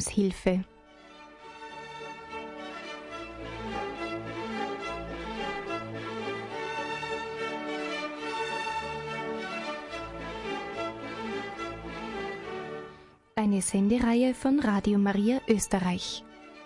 Lebenshilfe. Eine Sendereihe von Radio Maria Österreich.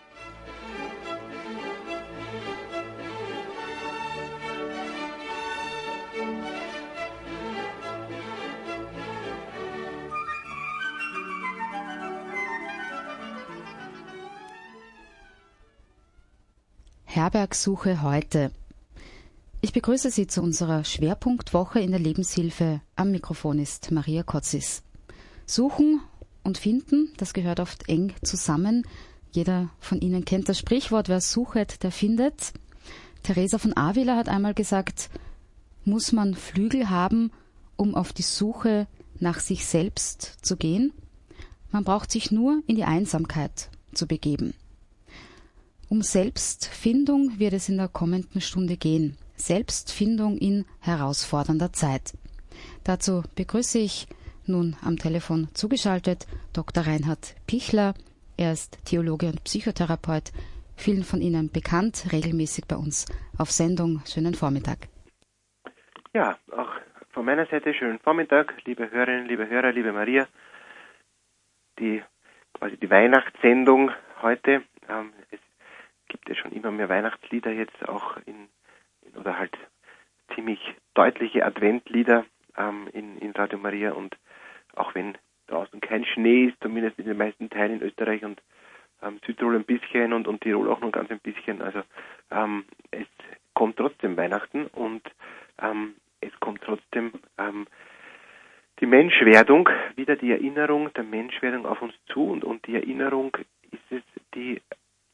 Herbergsuche heute. Ich begrüße Sie zu unserer Schwerpunktwoche in der Lebenshilfe. Am Mikrofon ist Maria Kotzis. Suchen und finden, das gehört oft eng zusammen. Jeder von Ihnen kennt das Sprichwort, wer suchet, der findet. Teresa von Avila hat einmal gesagt, muss man Flügel haben, um auf die Suche nach sich selbst zu gehen? Man braucht sich nur in die Einsamkeit zu begeben. Um Selbstfindung wird es in der kommenden Stunde gehen. Selbstfindung in herausfordernder Zeit. Dazu begrüße ich nun am Telefon zugeschaltet Dr. Reinhard Pichler. Er ist Theologe und Psychotherapeut, vielen von Ihnen bekannt, regelmäßig bei uns auf Sendung. Schönen Vormittag. Ja, auch von meiner Seite schönen Vormittag, liebe Hörerinnen, liebe Hörer, liebe Maria. Die Weihnachtssendung heute. Es gibt ja schon immer mehr Weihnachtslieder jetzt auch oder halt ziemlich deutliche Adventlieder in Radio Maria, und auch wenn draußen kein Schnee ist, zumindest in den meisten Teilen in Österreich und Südtirol ein bisschen und Tirol auch nur ganz ein bisschen, also es kommt trotzdem Weihnachten und es kommt trotzdem die Menschwerdung, wieder die Erinnerung der Menschwerdung auf uns zu, und die Erinnerung ist es, die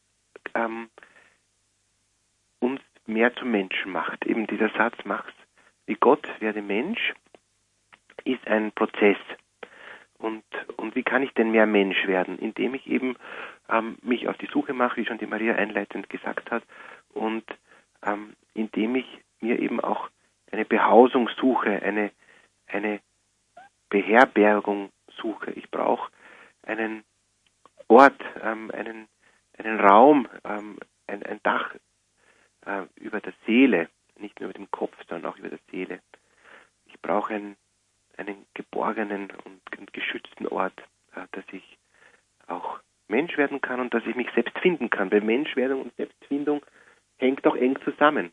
uns mehr zum Menschen macht. Eben dieser Satz, mach's wie Gott, werde Mensch, ist ein Prozess. Und wie kann ich denn mehr Mensch werden? Indem ich eben mich auf die Suche mache, wie schon die Maria einleitend gesagt hat, und indem ich mir eben auch eine Behausung suche, eine Beherbergung suche. Ich brauche einen Ort, einen Raum, ein Dach über der Seele, nicht nur über dem Kopf, sondern auch über der Seele. Ich brauche einen geborgenen und geschützten Ort, dass ich auch Mensch werden kann und dass ich mich selbst finden kann. Weil Menschwerdung und Selbstfindung hängt auch eng zusammen.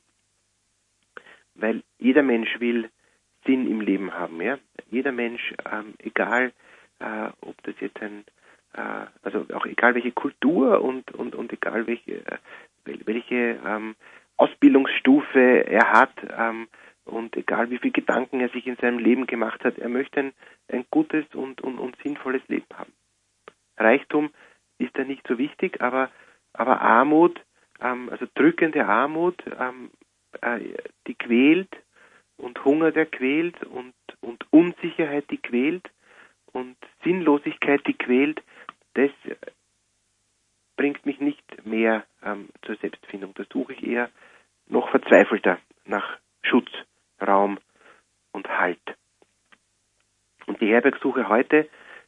Weil jeder Mensch will Sinn im Leben haben. Ja? Jeder Mensch, egal ob das jetzt also auch egal welche Kultur und egal welche Ausbildungsstufe er hat, und egal wie viele Gedanken er sich in seinem Leben gemacht hat, er möchte ein gutes und sinnvolles Leben haben. Reichtum ist da nicht so wichtig, aber Armut, also drückende Armut, die quält, und Hunger, der quält, und Unsicherheit, die quält, und Sinnlosigkeit, die quält, das bringt mich nicht mehr zur Selbstfindung. Da suche ich eher noch verzweifelter nach Schutz, Raum und Halt. Und die Herbergsuche heute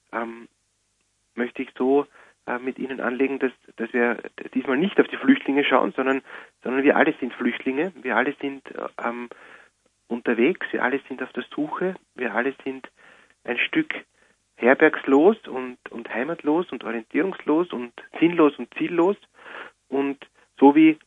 möchte ich so mit Ihnen anlegen, dass wir diesmal nicht auf die Flüchtlinge schauen, sondern wir alle sind Flüchtlinge, wir alle sind unterwegs, wir alle sind auf der Suche, wir alle sind ein Stück herbergslos und heimatlos und orientierungslos und sinnlos und ziellos, und so wie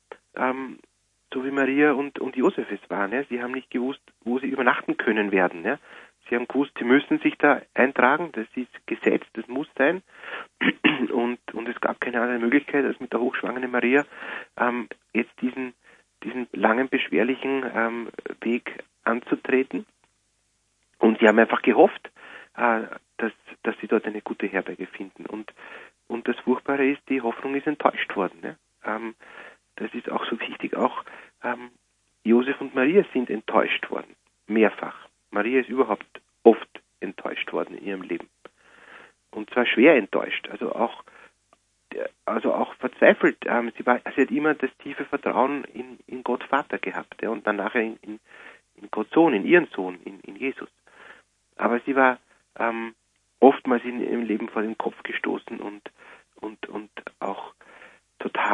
Maria und Josef es waren. Ja? Sie haben nicht gewusst, wo sie übernachten können werden. Ja? Sie haben gewusst, sie müssen sich da eintragen, das ist Gesetz, das muss sein, und es gab keine andere Möglichkeit, als mit der hochschwangeren Maria jetzt diesen langen, beschwerlichen Weg anzutreten. Und sie haben einfach gehofft, dass sie dort eine gute Herberge finden. Und das Furchtbare ist, die Hoffnung ist enttäuscht worden. Ne? Das ist auch so wichtig. Auch Josef und Maria sind enttäuscht worden. Mehrfach. Maria ist überhaupt oft enttäuscht worden in ihrem Leben. Und zwar schwer enttäuscht. Also auch verzweifelt. Sie hat immer das tiefe Vertrauen in Gott Vater gehabt. Ja? Und dann nachher in Gott Sohn, in ihren Sohn, in Jesus. Aber sie war oftmals in ihrem Leben vor den Kopf gestoßen und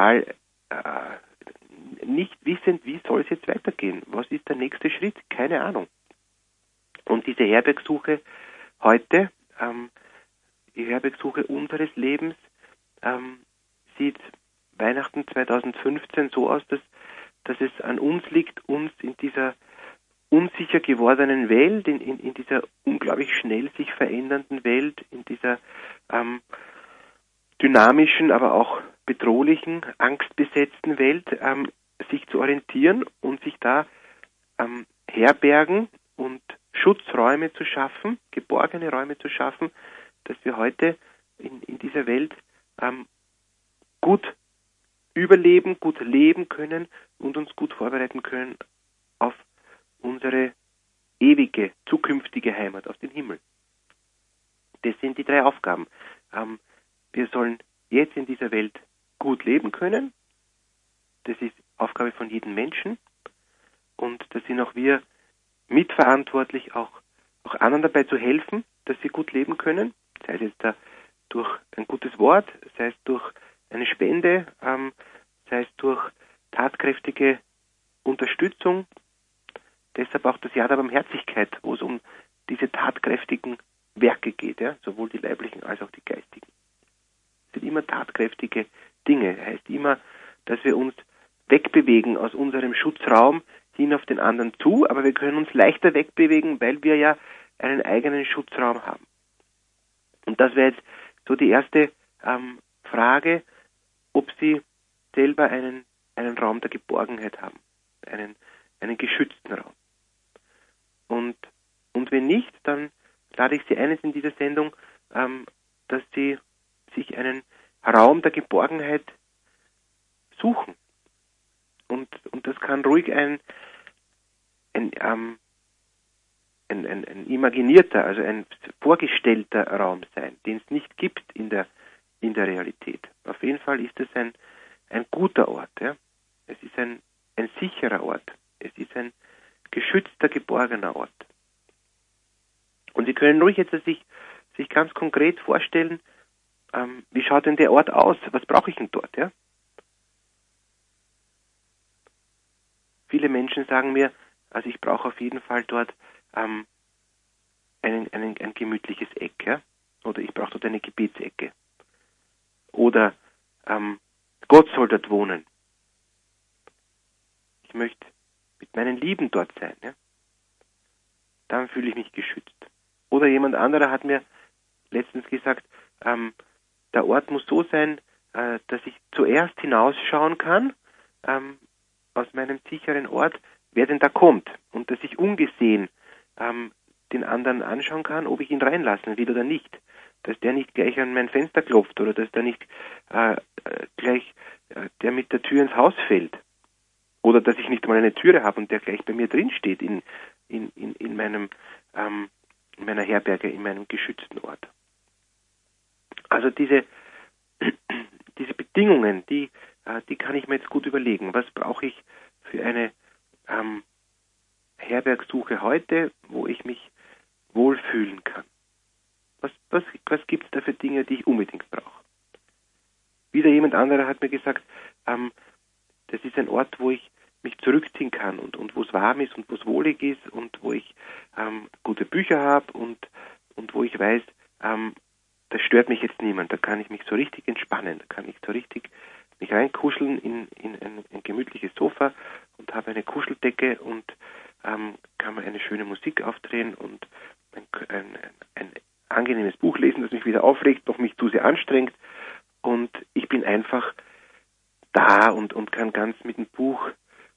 total nicht wissend, wie soll es jetzt weitergehen? Was ist der nächste Schritt? Keine Ahnung. Und diese Herbergsuche heute, die Herbergsuche unseres Lebens, sieht Weihnachten 2015 so aus, dass es an uns liegt, uns in dieser unsicher gewordenen Welt, in dieser unglaublich schnell sich verändernden Welt, in dieser dynamischen, aber auch bedrohlichen, angstbesetzten Welt, sich zu orientieren und sich da Herbergen und Schutzräume zu schaffen, geborgene Räume zu schaffen, dass wir heute in dieser Welt gut überleben, gut leben können und uns gut vorbereiten können auf unsere ewige, zukünftige Heimat, auf den Himmel. Das sind die 3 Aufgaben. Wir sollen jetzt in dieser Welt gut leben können. Das ist Aufgabe von jedem Menschen. Und da sind auch wir mitverantwortlich, auch anderen dabei zu helfen, dass sie gut leben können. Sei es jetzt durch ein gutes Wort, sei es durch eine Spende, sei es durch tatkräftige Unterstützung. Deshalb auch das Jahr der Barmherzigkeit, wo es um diese tatkräftigen Werke geht, ja, sowohl die leiblichen als auch die geistigen. Es sind immer tatkräftige Dinge. Das heißt immer, dass wir uns wegbewegen aus unserem Schutzraum hin auf den anderen zu, aber wir können uns leichter wegbewegen, weil wir ja einen eigenen Schutzraum haben. Und das wäre jetzt so die erste Frage, ob Sie selber einen Raum der Geborgenheit haben, einen geschützten Raum. Und wenn nicht, dann lade ich Sie ein in dieser Sendung, dass Sie sich einen Raum der Geborgenheit suchen. Und das kann ruhig ein imaginierter, also ein vorgestellter Raum sein, den es nicht gibt in der Realität. Auf jeden Fall ist es ein guter Ort. Ja? Es ist ein sicherer Ort. Es ist ein geschützter, geborgener Ort. Und Sie können ruhig jetzt sich ganz konkret vorstellen, wie schaut denn der Ort aus? Was brauche ich denn dort? Ja? Viele Menschen sagen mir, also ich brauche auf jeden Fall dort ein gemütliches Eck, ja? Oder ich brauche dort eine Gebetsecke. Oder Gott soll dort wohnen. Ich möchte mit meinen Lieben dort sein, ja? Dann fühle ich mich geschützt. Oder jemand anderer hat mir letztens gesagt, der Ort muss so sein, dass ich zuerst hinausschauen kann aus meinem sicheren Ort, wer denn da kommt. Und dass ich ungesehen den anderen anschauen kann, ob ich ihn reinlassen will oder nicht. Dass der nicht gleich an mein Fenster klopft oder dass der nicht gleich der mit der Tür ins Haus fällt. Oder dass ich nicht mal eine Türe habe und der gleich bei mir drin steht in meiner Herberge, in meinem geschützten Ort. Also diese Bedingungen, die kann ich mir jetzt gut überlegen. Was brauche ich für eine Herbergsuche heute, wo ich mich wohlfühlen kann? Was gibt es da für Dinge, die ich unbedingt brauche? Wieder jemand anderer hat mir gesagt, das ist ein Ort, wo ich mich zurückziehen kann und wo es warm ist und wo es wohlig ist und wo ich gute Bücher habe und wo ich weiß, da stört mich jetzt niemand, da kann ich mich so richtig entspannen, da kann ich so richtig mich reinkuscheln in ein gemütliches Sofa und habe eine Kuscheldecke und kann mir eine schöne Musik aufdrehen und ein angenehmes Buch lesen, das mich wieder aufregt, noch mich zu sehr anstrengt und ich bin einfach da und kann ganz mit dem Buch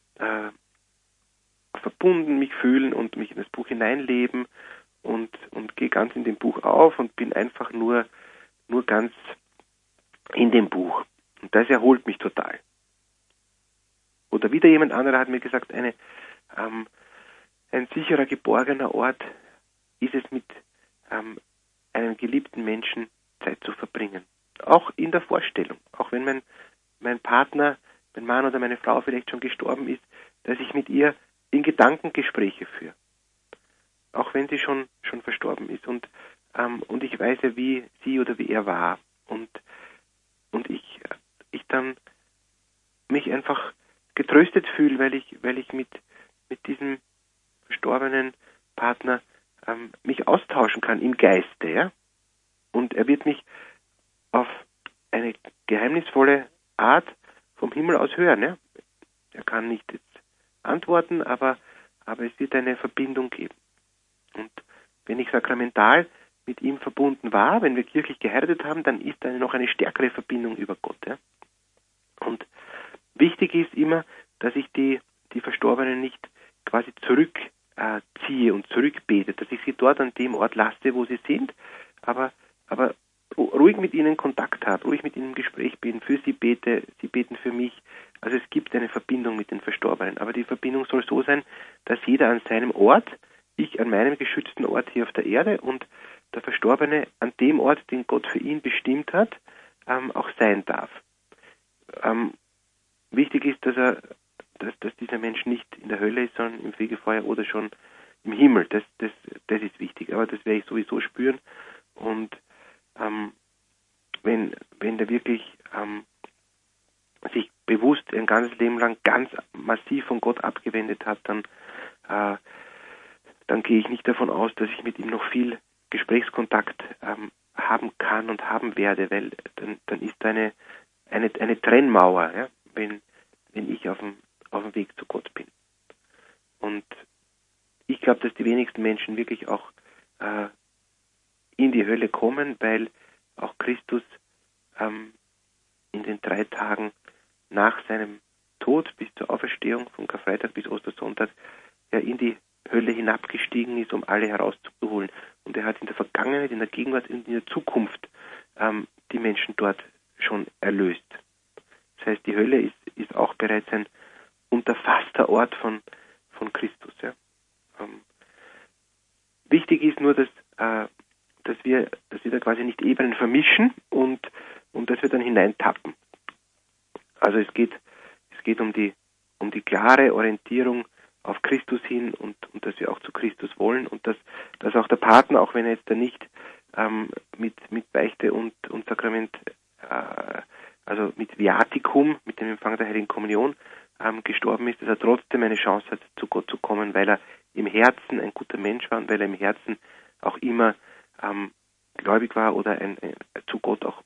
verbunden mich fühlen und mich in das Buch hineinleben und gehe ganz in dem Buch auf und bin einfach nur ganz in dem Buch. Und das erholt mich total. Oder wieder jemand anderer hat mir gesagt, ein sicherer, geborgener Ort ist es, mit einem geliebten Menschen Zeit zu verbringen. Auch in der Vorstellung. Auch wenn mein Partner, mein Mann oder meine Frau vielleicht schon gestorben ist, dass ich mit ihr in Gedanken Gespräche führe. Auch wenn sie schon verstorben ist. Und ich weiß ja, wie sie oder wie er war. Und ich dann mich einfach getröstet fühle, weil ich mit diesem verstorbenen Partner mich austauschen kann im Geiste, ja. Und er wird mich auf eine geheimnisvolle Art vom Himmel aus hören, ja. Er kann nicht jetzt antworten, aber es wird eine Verbindung geben. Und wenn ich sakramental mit ihm verbunden war, wenn wir kirchlich geheiratet haben, dann ist da noch eine stärkere Verbindung über Gott, ja. Und wichtig ist immer, dass ich die Verstorbenen nicht quasi zurückziehe und zurückbete, dass ich sie dort an dem Ort lasse, wo sie sind, aber ruhig mit ihnen Kontakt habe, ruhig mit ihnen im Gespräch bin, für sie bete, sie beten für mich. Also es gibt eine Verbindung mit den Verstorbenen, aber die Verbindung soll so sein, dass jeder an seinem Ort, ich an meinem geschützten Ort hier auf der Erde und der Verstorbene an dem Ort, den Gott für ihn bestimmt hat, auch sein darf. Wichtig ist, dass dieser Mensch nicht in der Hölle ist, sondern im Fegefeuer oder schon im Himmel. Das ist wichtig, aber das werde ich sowieso spüren. Und wenn der wirklich sich bewusst ein ganzes Leben lang ganz massiv von Gott abgewendet hat, dann gehe ich nicht davon aus, dass ich mit ihm noch viel Gesprächskontakt haben kann und haben werde, weil dann ist eine Trennmauer, ja, wenn ich auf dem Weg zu Gott bin. Und ich glaube, dass die wenigsten Menschen wirklich auch in die Hölle kommen, weil auch Christus in den 3 Tagen nach seinem Tod bis zur Auferstehung, von Karfreitag bis Ostersonntag, ja in die Hölle hinabgestiegen ist, um alle herauszuholen. Und er hat in der Vergangenheit, in der Gegenwart und in der Zukunft die Menschen dort schon erlöst. Das heißt, die Hölle ist auch bereits ein unterfasster Ort von Christus. Ja. Wichtig ist nur, dass wir da quasi nicht Ebenen vermischen und dass wir dann hineintappen. Also es geht um die klare Orientierung auf Christus hin und dass wir auch zu Christus wollen und dass auch der Partner, auch wenn er jetzt da nicht mit Beichte und Sakrament, also mit Viaticum, mit dem Empfang der Heiligen Kommunion gestorben ist, dass er trotzdem eine Chance hat, zu Gott zu kommen, weil er im Herzen ein guter Mensch war und weil er im Herzen auch immer gläubig war oder zu Gott auch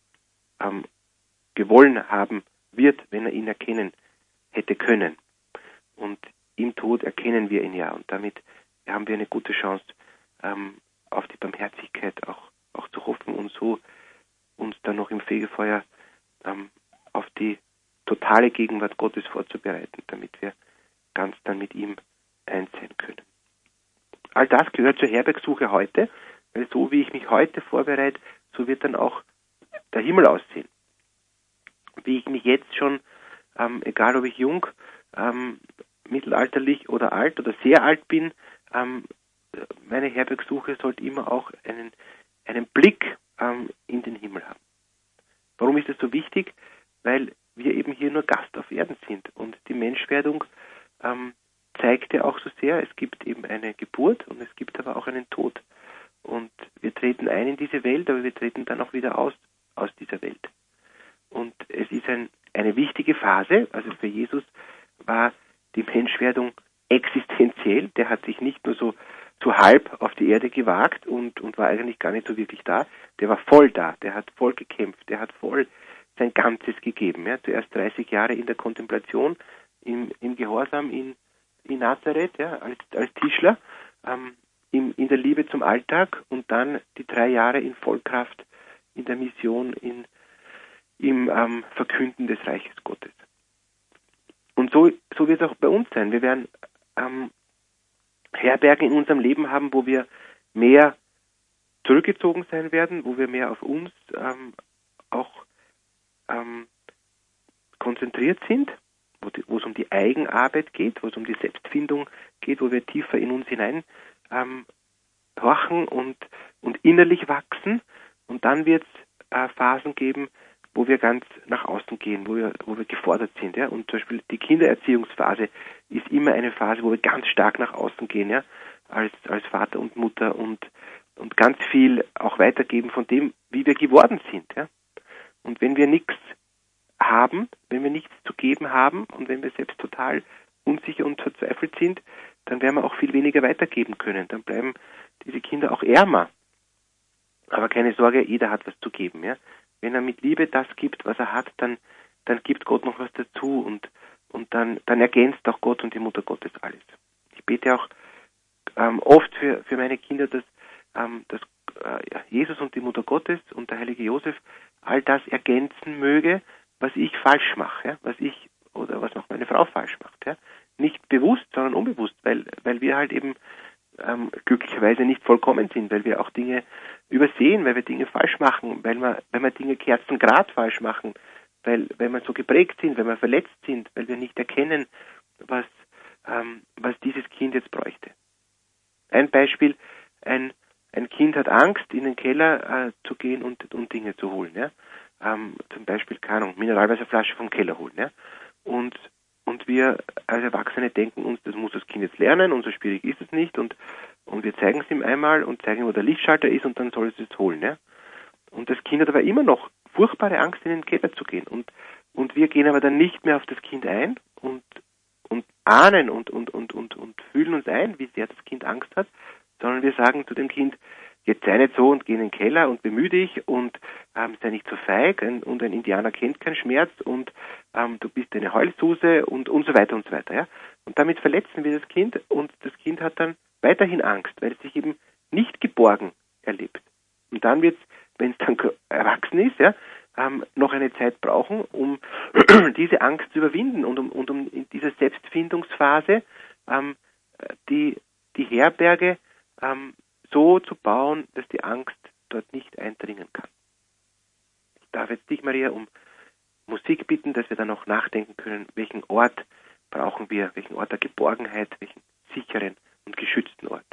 gewollen haben wird, wenn er ihn erkennen hätte können. Und im Tod erkennen wir ihn ja und damit haben wir eine gute Chance, auf die Barmherzigkeit auch zu hoffen und so uns dann noch im Fegefeuer auf die totale Gegenwart Gottes vorzubereiten, damit wir ganz dann mit ihm eins sein können. All das gehört zur Herbergsuche heute, weil so wie ich mich heute vorbereite, so wird dann auch der Himmel aussehen. Wie ich mich jetzt schon, egal ob ich jung, mittelalterlich oder alt oder sehr alt bin, meine Herbergsuche sollte immer auch einen Blick in den Himmel haben. Warum ist das so wichtig? Weil wir eben hier nur Gast auf Erden sind und die Menschwerdung zeigt ja auch so sehr, es gibt eben eine Geburt und es gibt aber auch einen Tod. Und wir treten ein in diese Welt, aber wir treten dann auch wieder aus dieser Welt. Und es ist eine wichtige Phase, also für Jesus war die Menschwerdung existenziell, der hat sich nicht nur so halb auf die Erde gewagt und war eigentlich gar nicht so wirklich da, der war voll da, der hat voll gekämpft, der hat voll sein Ganzes gegeben. Ja. Zuerst 30 Jahre in der Kontemplation, im Gehorsam in Nazareth, ja, als Tischler, in der Liebe zum Alltag und dann die 3 Jahre in Vollkraft in der Mission, im Verkünden des Reiches Gottes. Und so wird es auch bei uns sein. Wir werden Herbergen in unserem Leben haben, wo wir mehr zurückgezogen sein werden, wo wir mehr auf uns auch konzentriert sind, wo es um die Eigenarbeit geht, wo es um die Selbstfindung geht, wo wir tiefer in uns hinein horchen und innerlich wachsen. Und dann wird es Phasen geben, wo wir ganz nach außen gehen, wo wir gefordert sind. Ja? Und zum Beispiel die Kindererziehungsphase ist immer eine Phase, wo wir ganz stark nach außen gehen, ja? als Vater und Mutter und ganz viel auch weitergeben von dem, wie wir geworden sind. Ja? Und wenn wir nichts haben, wenn wir nichts zu geben haben und wenn wir selbst total unsicher und verzweifelt sind, dann werden wir auch viel weniger weitergeben können. Dann bleiben diese Kinder auch ärmer. Aber keine Sorge, jeder hat was zu geben. Ja? Wenn er mit Liebe das gibt, was er hat, dann gibt Gott noch was dazu und dann ergänzt auch Gott und die Mutter Gottes alles. Ich bete auch oft für meine Kinder, dass Jesus und die Mutter Gottes und der heilige Josef all das ergänzen möge, was ich falsch mache, ja? Was auch meine Frau falsch macht. Ja? Nicht bewusst, sondern unbewusst, weil wir halt eben glücklicherweise nicht vollkommen sind, weil wir auch Dinge übersehen, weil wir Dinge falsch machen, weil wir Dinge kerzengerade falsch machen, weil wir so geprägt sind, weil wir verletzt sind, weil wir nicht erkennen, was dieses Kind jetzt bräuchte. Ein Beispiel, ein Kind hat Angst, in den Keller zu gehen und Dinge zu holen. Ja? Zum Beispiel, keine Ahnung, Mineralwasserflasche vom Keller holen. Ja? Und wir als Erwachsene denken uns, das muss das Kind jetzt lernen und so schwierig ist es nicht und wir zeigen es ihm einmal und zeigen ihm, wo der Lichtschalter ist und dann soll es jetzt holen. Ja? Und das Kind hat aber immer noch furchtbare Angst, in den Keller zu gehen. Und wir gehen aber dann nicht mehr auf das Kind ein und ahnen und fühlen uns ein, wie sehr das Kind Angst hat, sondern wir sagen zu dem Kind, jetzt sei nicht so und geh in den Keller und bemühe dich und sei nicht so feig und ein Indianer kennt keinen Schmerz und du bist eine Heulsuse und so weiter und so weiter. Ja? Und damit verletzen wir das Kind und das Kind hat dann weiterhin Angst, weil es sich eben nicht geborgen erlebt. Und dann wird es, wenn es dann erwachsen ist, ja, noch eine Zeit brauchen, um diese Angst zu überwinden und um in dieser Selbstfindungsphase die Herberge so zu bauen, dass die Angst dort nicht eindringen kann. Ich darf jetzt dich, Maria, um Musik bitten, dass wir dann auch nachdenken können, welchen Ort brauchen wir, welchen Ort der Geborgenheit, welchen sicheren und geschützten Ort.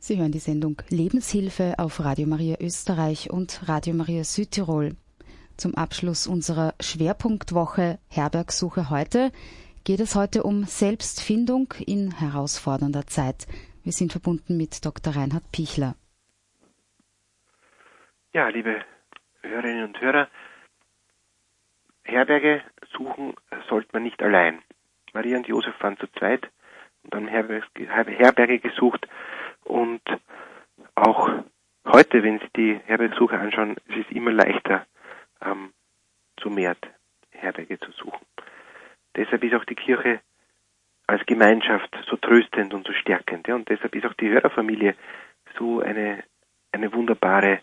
Sie hören die Sendung Lebenshilfe auf Radio Maria Österreich und Radio Maria Südtirol. Zum Abschluss unserer Schwerpunktwoche Herbergsuche heute geht es heute um Selbstfindung in herausfordernder Zeit. Wir sind verbunden mit Dr. Reinhard Pichler. Ja, liebe Hörerinnen und Hörer, Herberge suchen sollte man nicht allein. Maria und Josef waren zu zweit und haben Herberge gesucht, und auch heute, wenn Sie die Herbergsuche anschauen, ist es immer leichter, zu mehr Herberge zu suchen. Deshalb ist auch die Kirche als Gemeinschaft so tröstend und so stärkend. Ja? Und deshalb ist auch die Hörerfamilie so eine wunderbare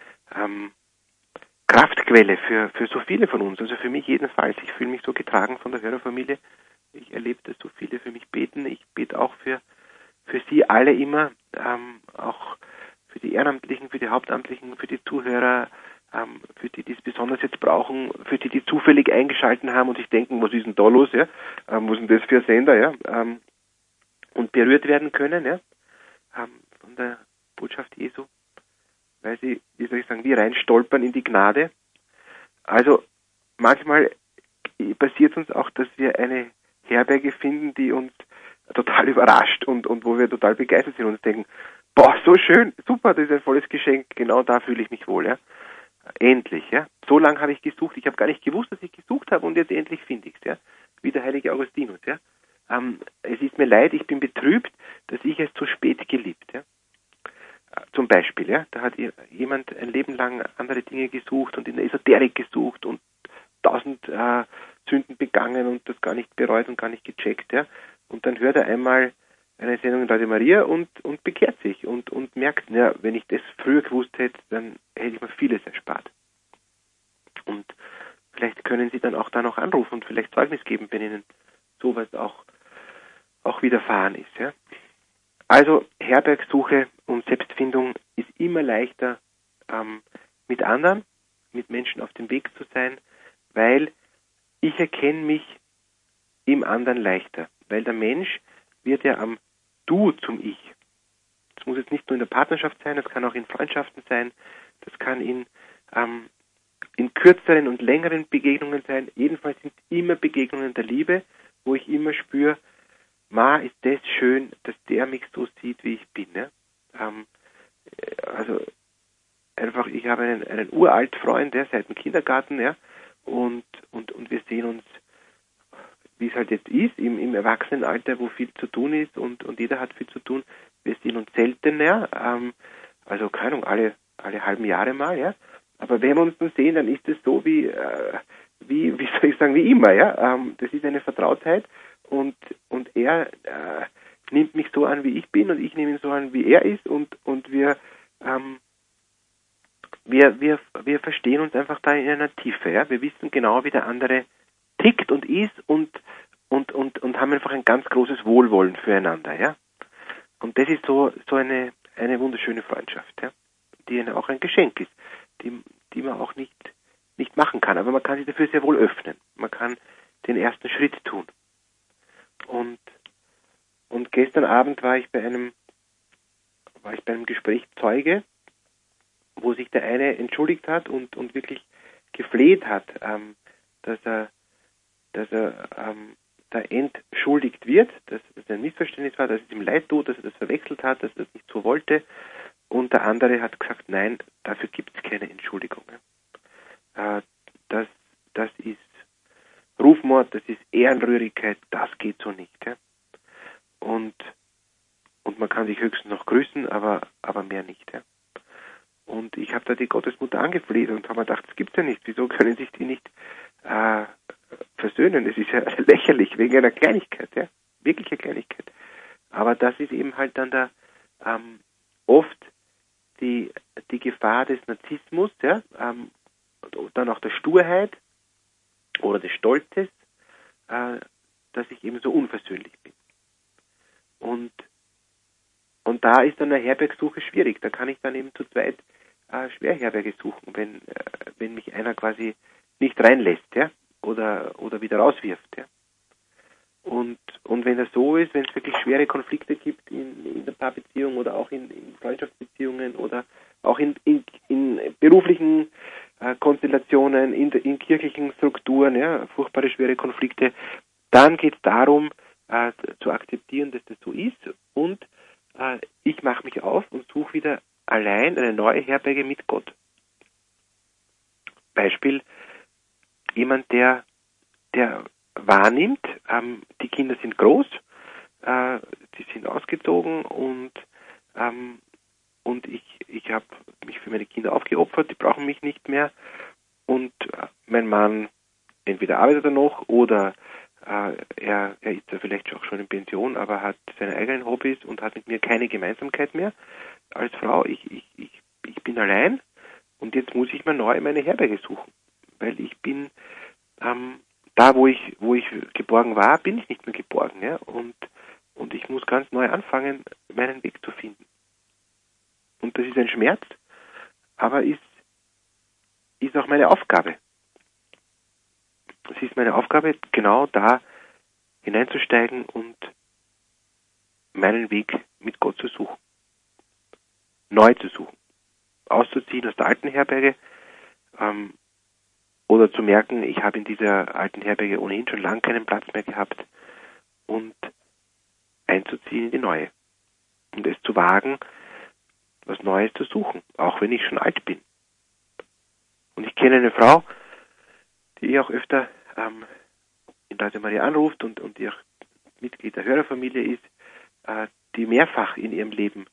Kraftquelle für so viele von uns. Also für mich jedenfalls. Ich fühle mich so getragen von der Hörerfamilie. Ich erlebe, dass so viele für mich beten. Ich bete auch für Sie alle immer, auch für die Ehrenamtlichen, für die Hauptamtlichen, für die Zuhörer, für die es besonders jetzt brauchen, für die zufällig eingeschalten haben und sich denken, was ist denn da los, ja? Was ist denn das für ein Sender, ja? Und berührt werden können, ja? Von der Botschaft Jesu, weil sie, wie soll ich sagen, wie reinstolpern in die Gnade. Also manchmal passiert uns auch, dass wir eine Herberge finden, die uns total überrascht und wo wir total begeistert sind und uns denken, boah, so schön, super, das ist ein volles Geschenk, genau da fühle ich mich wohl, ja. Endlich, ja. So lange habe ich gesucht, ich habe gar nicht gewusst, dass ich gesucht habe, und jetzt endlich finde ich es, ja. Wie der heilige Augustinus, ja. Es ist mir leid, ich bin betrübt, dass ich es zu spät geliebt, ja. Zum Beispiel, ja, da hat jemand ein Leben lang andere Dinge gesucht und in der Esoterik gesucht und 1000 Sünden begangen und das gar nicht bereut und gar nicht gecheckt, ja. Und dann hört er einmal eine Sendung in Radio Maria und bekehrt sich und merkt, ja, wenn ich das früher gewusst hätte, dann hätte ich mir vieles erspart. Und vielleicht können Sie dann auch da noch anrufen und vielleicht Zeugnis geben, wenn Ihnen sowas auch widerfahren ist, ja. Also Herbergsuche und Selbstfindung ist immer leichter, mit anderen, mit Menschen auf dem Weg zu sein, weil ich erkenne mich im anderen leichter, weil der Mensch wird ja am Du zum Ich. Das muss jetzt nicht nur in der Partnerschaft sein, das kann auch in Freundschaften sein, das kann in kürzeren und längeren Begegnungen sein. Jedenfalls sind immer Begegnungen der Liebe, wo ich immer spüre, ist das schön, dass der mich so sieht, wie ich bin. Ja? Also einfach, ich habe einen uralt Freund, der seit dem Kindergarten, ja, und wir sehen uns, wie es halt jetzt ist, im Erwachsenenalter, wo viel zu tun ist und jeder hat viel zu tun. Wir sehen uns seltener, also keine Ahnung, alle halben Jahre mal, ja. Aber wenn wir uns dann sehen, dann ist es so wie soll ich sagen, wie immer, ja. Das ist eine Vertrautheit und er nimmt mich so an, wie ich bin, und ich nehme ihn so an, wie er ist, und wir verstehen uns einfach da in einer Tiefe, ja. Wir wissen genau, wie der andere tickt und ist und haben einfach ein ganz großes Wohlwollen füreinander, ja. Und das ist so eine wunderschöne Freundschaft, ja, die auch ein Geschenk ist, die man auch nicht machen kann, aber man kann sich dafür sehr wohl öffnen. Man kann den ersten Schritt tun. Und gestern Abend war ich bei einem Gespräch Zeuge, wo sich der eine entschuldigt hat und wirklich gefleht hat, dass er da entschuldigt wird, dass es ein Missverständnis war, dass es ihm leid tut, dass er das verwechselt hat, dass er das nicht so wollte. Und der andere hat gesagt, nein, dafür gibt es keine Entschuldigung. Das ist Rufmord, das ist Ehrenrührigkeit, das geht so nicht. Ja? Und man kann sich höchstens noch grüßen, aber mehr nicht. Ja? Und ich habe da die Gottesmutter angefleht und habe mir gedacht, das gibt's ja nicht. Wieso können sich die nicht versöhnen? Es ist ja lächerlich, wegen einer Kleinigkeit, ja, wirkliche Kleinigkeit. Aber das ist eben halt dann oft die Gefahr des Narzissmus, ja, dann auch der Sturheit oder des Stolzes, dass ich eben so unversöhnlich bin. Und da ist dann eine Herbergsuche schwierig. Da kann ich dann eben zu zweit schwer Herberge suchen, wenn mich einer quasi nicht reinlässt, ja, oder wieder rauswirft, ja. Und wenn das so ist, wenn es wirklich schwere Konflikte gibt in der Paarbeziehung oder auch in Freundschaftsbeziehungen oder auch in beruflichen Konstellationen, in kirchlichen Strukturen, ja, furchtbare, schwere Konflikte, dann geht es darum, zu akzeptieren, dass das so ist, und ich mache mich auf und suche wieder allein eine neue Herberge mit Gott. Beispiel, jemand, der wahrnimmt, die Kinder sind groß, die sind ausgezogen und ich habe mich für meine Kinder aufgeopfert, die brauchen mich nicht mehr, und mein Mann entweder arbeitet er noch oder er ist ja vielleicht auch schon in Pension, aber hat seine eigenen Hobbys und hat mit mir keine Gemeinsamkeit mehr als Frau. Ich bin allein und jetzt muss ich mir neu meine Herberge suchen, weil ich bin da, wo ich geborgen war, bin ich nicht mehr geborgen, ja, und ich muss ganz neu anfangen, meinen Weg zu finden. Und das ist ein Schmerz, aber ist auch meine Aufgabe. Es ist meine Aufgabe, genau da hineinzusteigen und meinen Weg mit Gott zu suchen. Neu zu suchen. Auszuziehen aus der alten Herberge oder zu merken, ich habe in dieser alten Herberge ohnehin schon lange keinen Platz mehr gehabt, und einzuziehen in die neue. Und es zu wagen, was Neues zu suchen, auch wenn ich schon alt bin. Und ich kenne eine Frau, die auch öfter in Radio Maria anruft und die auch Mitglied der Hörerfamilie ist, die mehrfach in ihrem Leben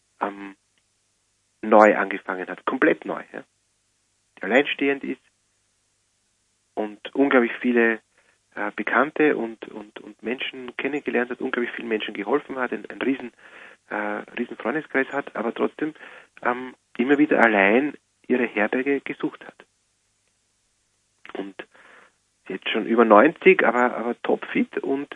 neu angefangen hat, komplett neu, ja? Die alleinstehend ist und unglaublich viele Bekannte und Menschen kennengelernt hat, unglaublich vielen Menschen geholfen hat, einen riesen Freundeskreis hat, aber trotzdem immer wieder allein ihre Herberge gesucht hat. Und jetzt schon über 90, aber topfit und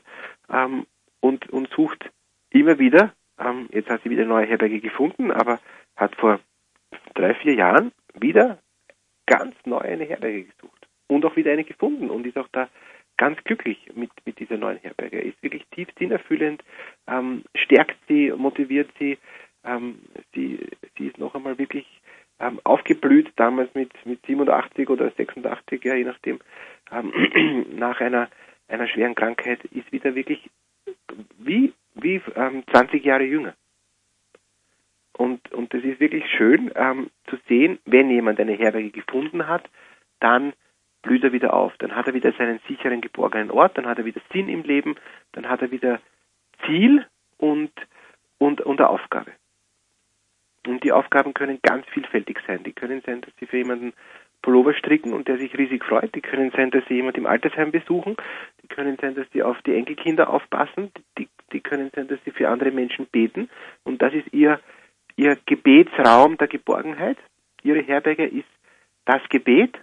sucht immer wieder, jetzt hat sie wieder eine neue Herberge gefunden, aber hat vor 3-4 Jahren wieder ganz neu eine Herberge gesucht und auch wieder eine gefunden und ist auch da ganz glücklich mit dieser neuen Herberge. Ist wirklich tief sinnerfüllend, stärkt sie, motiviert sie, sie ist noch einmal wirklich aufgeblüht, damals mit 87 oder 86, ja, je nachdem, nach einer schweren Krankheit, ist wieder wirklich wie 20 Jahre jünger. Und das ist wirklich schön zu sehen, wenn jemand eine Herberge gefunden hat, dann blüht er wieder auf, dann hat er wieder seinen sicheren, geborgenen Ort, dann hat er wieder Sinn im Leben, dann hat er wieder Ziel und eine Aufgabe. Und die Aufgaben können ganz vielfältig sein. Die können sein, dass Sie für jemanden Pullover stricken und der sich riesig freut. Die können sein, dass Sie jemanden im Altersheim besuchen. Die können sein, dass Sie auf die Enkelkinder aufpassen. Die können sein, dass Sie für andere Menschen beten. Und das ist Ihr Gebetsraum der Geborgenheit. Ihre Herberge ist das Gebet.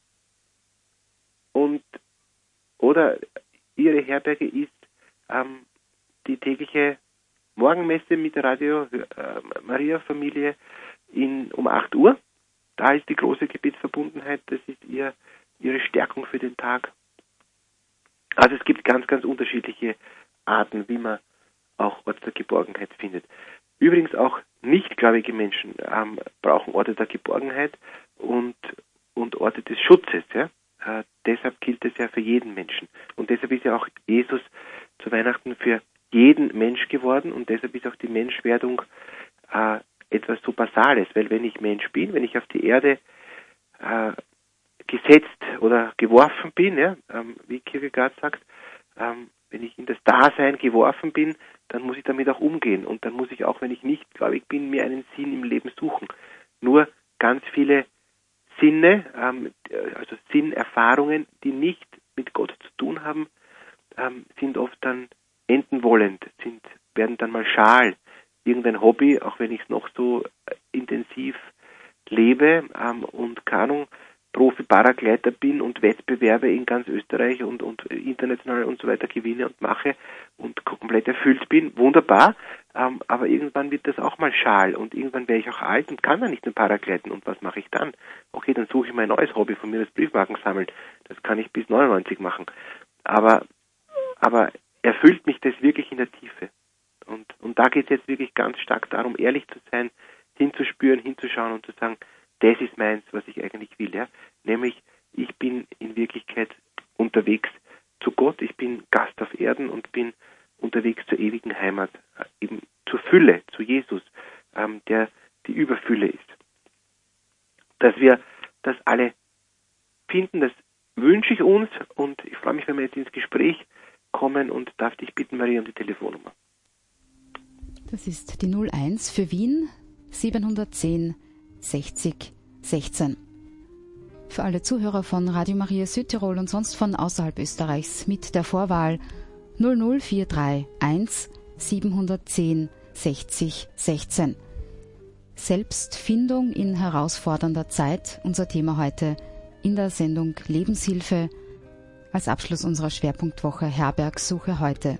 Oder Ihre Herberge ist die tägliche Morgenmesse mit der Radio Maria Familie um 8 Uhr. Da ist die große Gebetsverbundenheit, das ist ihre Stärkung für den Tag. Also es gibt ganz, ganz unterschiedliche Arten, wie man auch Orte der Geborgenheit findet. Übrigens auch nichtgläubige Menschen brauchen Orte der Geborgenheit und Orte des Schutzes. Ja? Deshalb gilt es ja für jeden Menschen. Und deshalb ist ja auch Jesus zu Weihnachten für jeden Mensch geworden und deshalb ist auch die Menschwerdung etwas so Basales, weil wenn ich Mensch bin, wenn ich auf die Erde gesetzt oder geworfen bin, ja, wie Kierkegaard sagt, wenn ich in das Dasein geworfen bin, dann muss ich damit auch umgehen und dann muss ich auch, wenn ich nicht gläubig bin, mir einen Sinn im Leben suchen. Nur ganz viele Sinne, also Sinnerfahrungen, die nicht mit Gott zu tun haben, sind oft dann enden wollend, werden dann mal schal. Irgendein Hobby, auch wenn ich es noch so intensiv lebe und keine Ahnung, Profi-Paragleiter bin und Wettbewerbe in ganz Österreich und international und so weiter gewinne und mache und komplett erfüllt bin, wunderbar, aber irgendwann wird das auch mal schal und irgendwann werde ich auch alt und kann dann nicht mehr Paragleiten und was mache ich dann? Okay, dann suche ich mir ein neues Hobby, von mir das Briefmarken sammeln, das kann ich bis 99 machen, aber erfüllt mich das wirklich in der Tiefe? Und da geht es jetzt wirklich ganz stark darum, ehrlich zu sein, hinzuspüren, hinzuschauen und zu sagen, das ist meins, was ich eigentlich will. Ja? Nämlich, ich bin in Wirklichkeit unterwegs zu Gott, ich bin Gast auf Erden und bin unterwegs zur ewigen Heimat, eben zur Fülle, zu Jesus, der die Überfülle ist. Dass wir das alle finden, das wünsche ich uns, und ich freue mich, wenn wir jetzt ins Gespräch kommen, und darf dich bitten, Maria, um die Telefonnummer. Das ist die 01 für Wien 710 60 16. Für alle Zuhörer von Radio Maria Südtirol und sonst von außerhalb Österreichs mit der Vorwahl 00431 710 60 16. Selbstfindung in herausfordernder Zeit, unser Thema heute in der Sendung Lebenshilfe als Abschluss unserer Schwerpunktwoche Herbergsuche heute.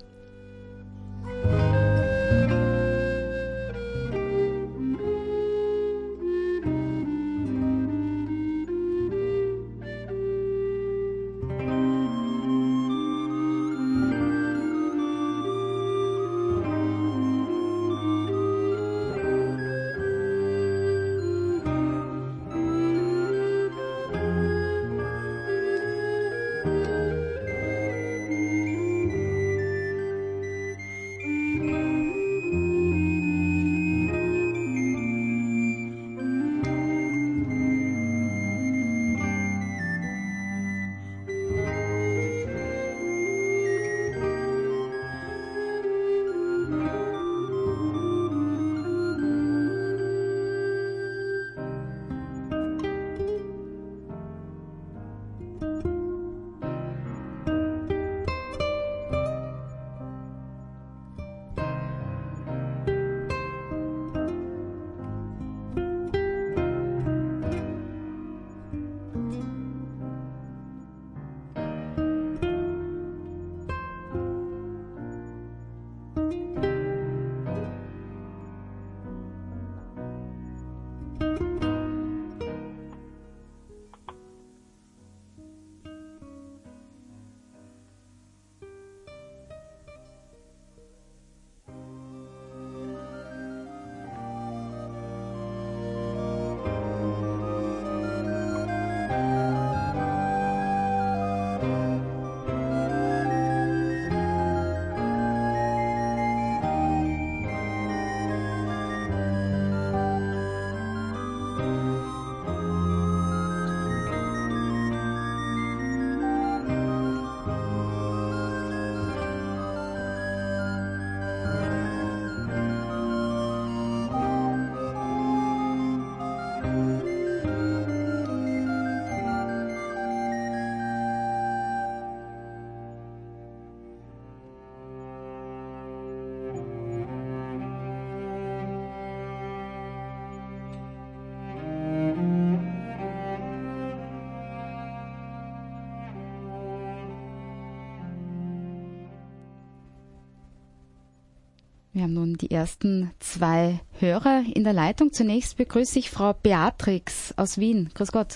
Wir haben nun die ersten zwei Hörer in der Leitung. Zunächst begrüße ich Frau Beatrix aus Wien. Grüß Gott.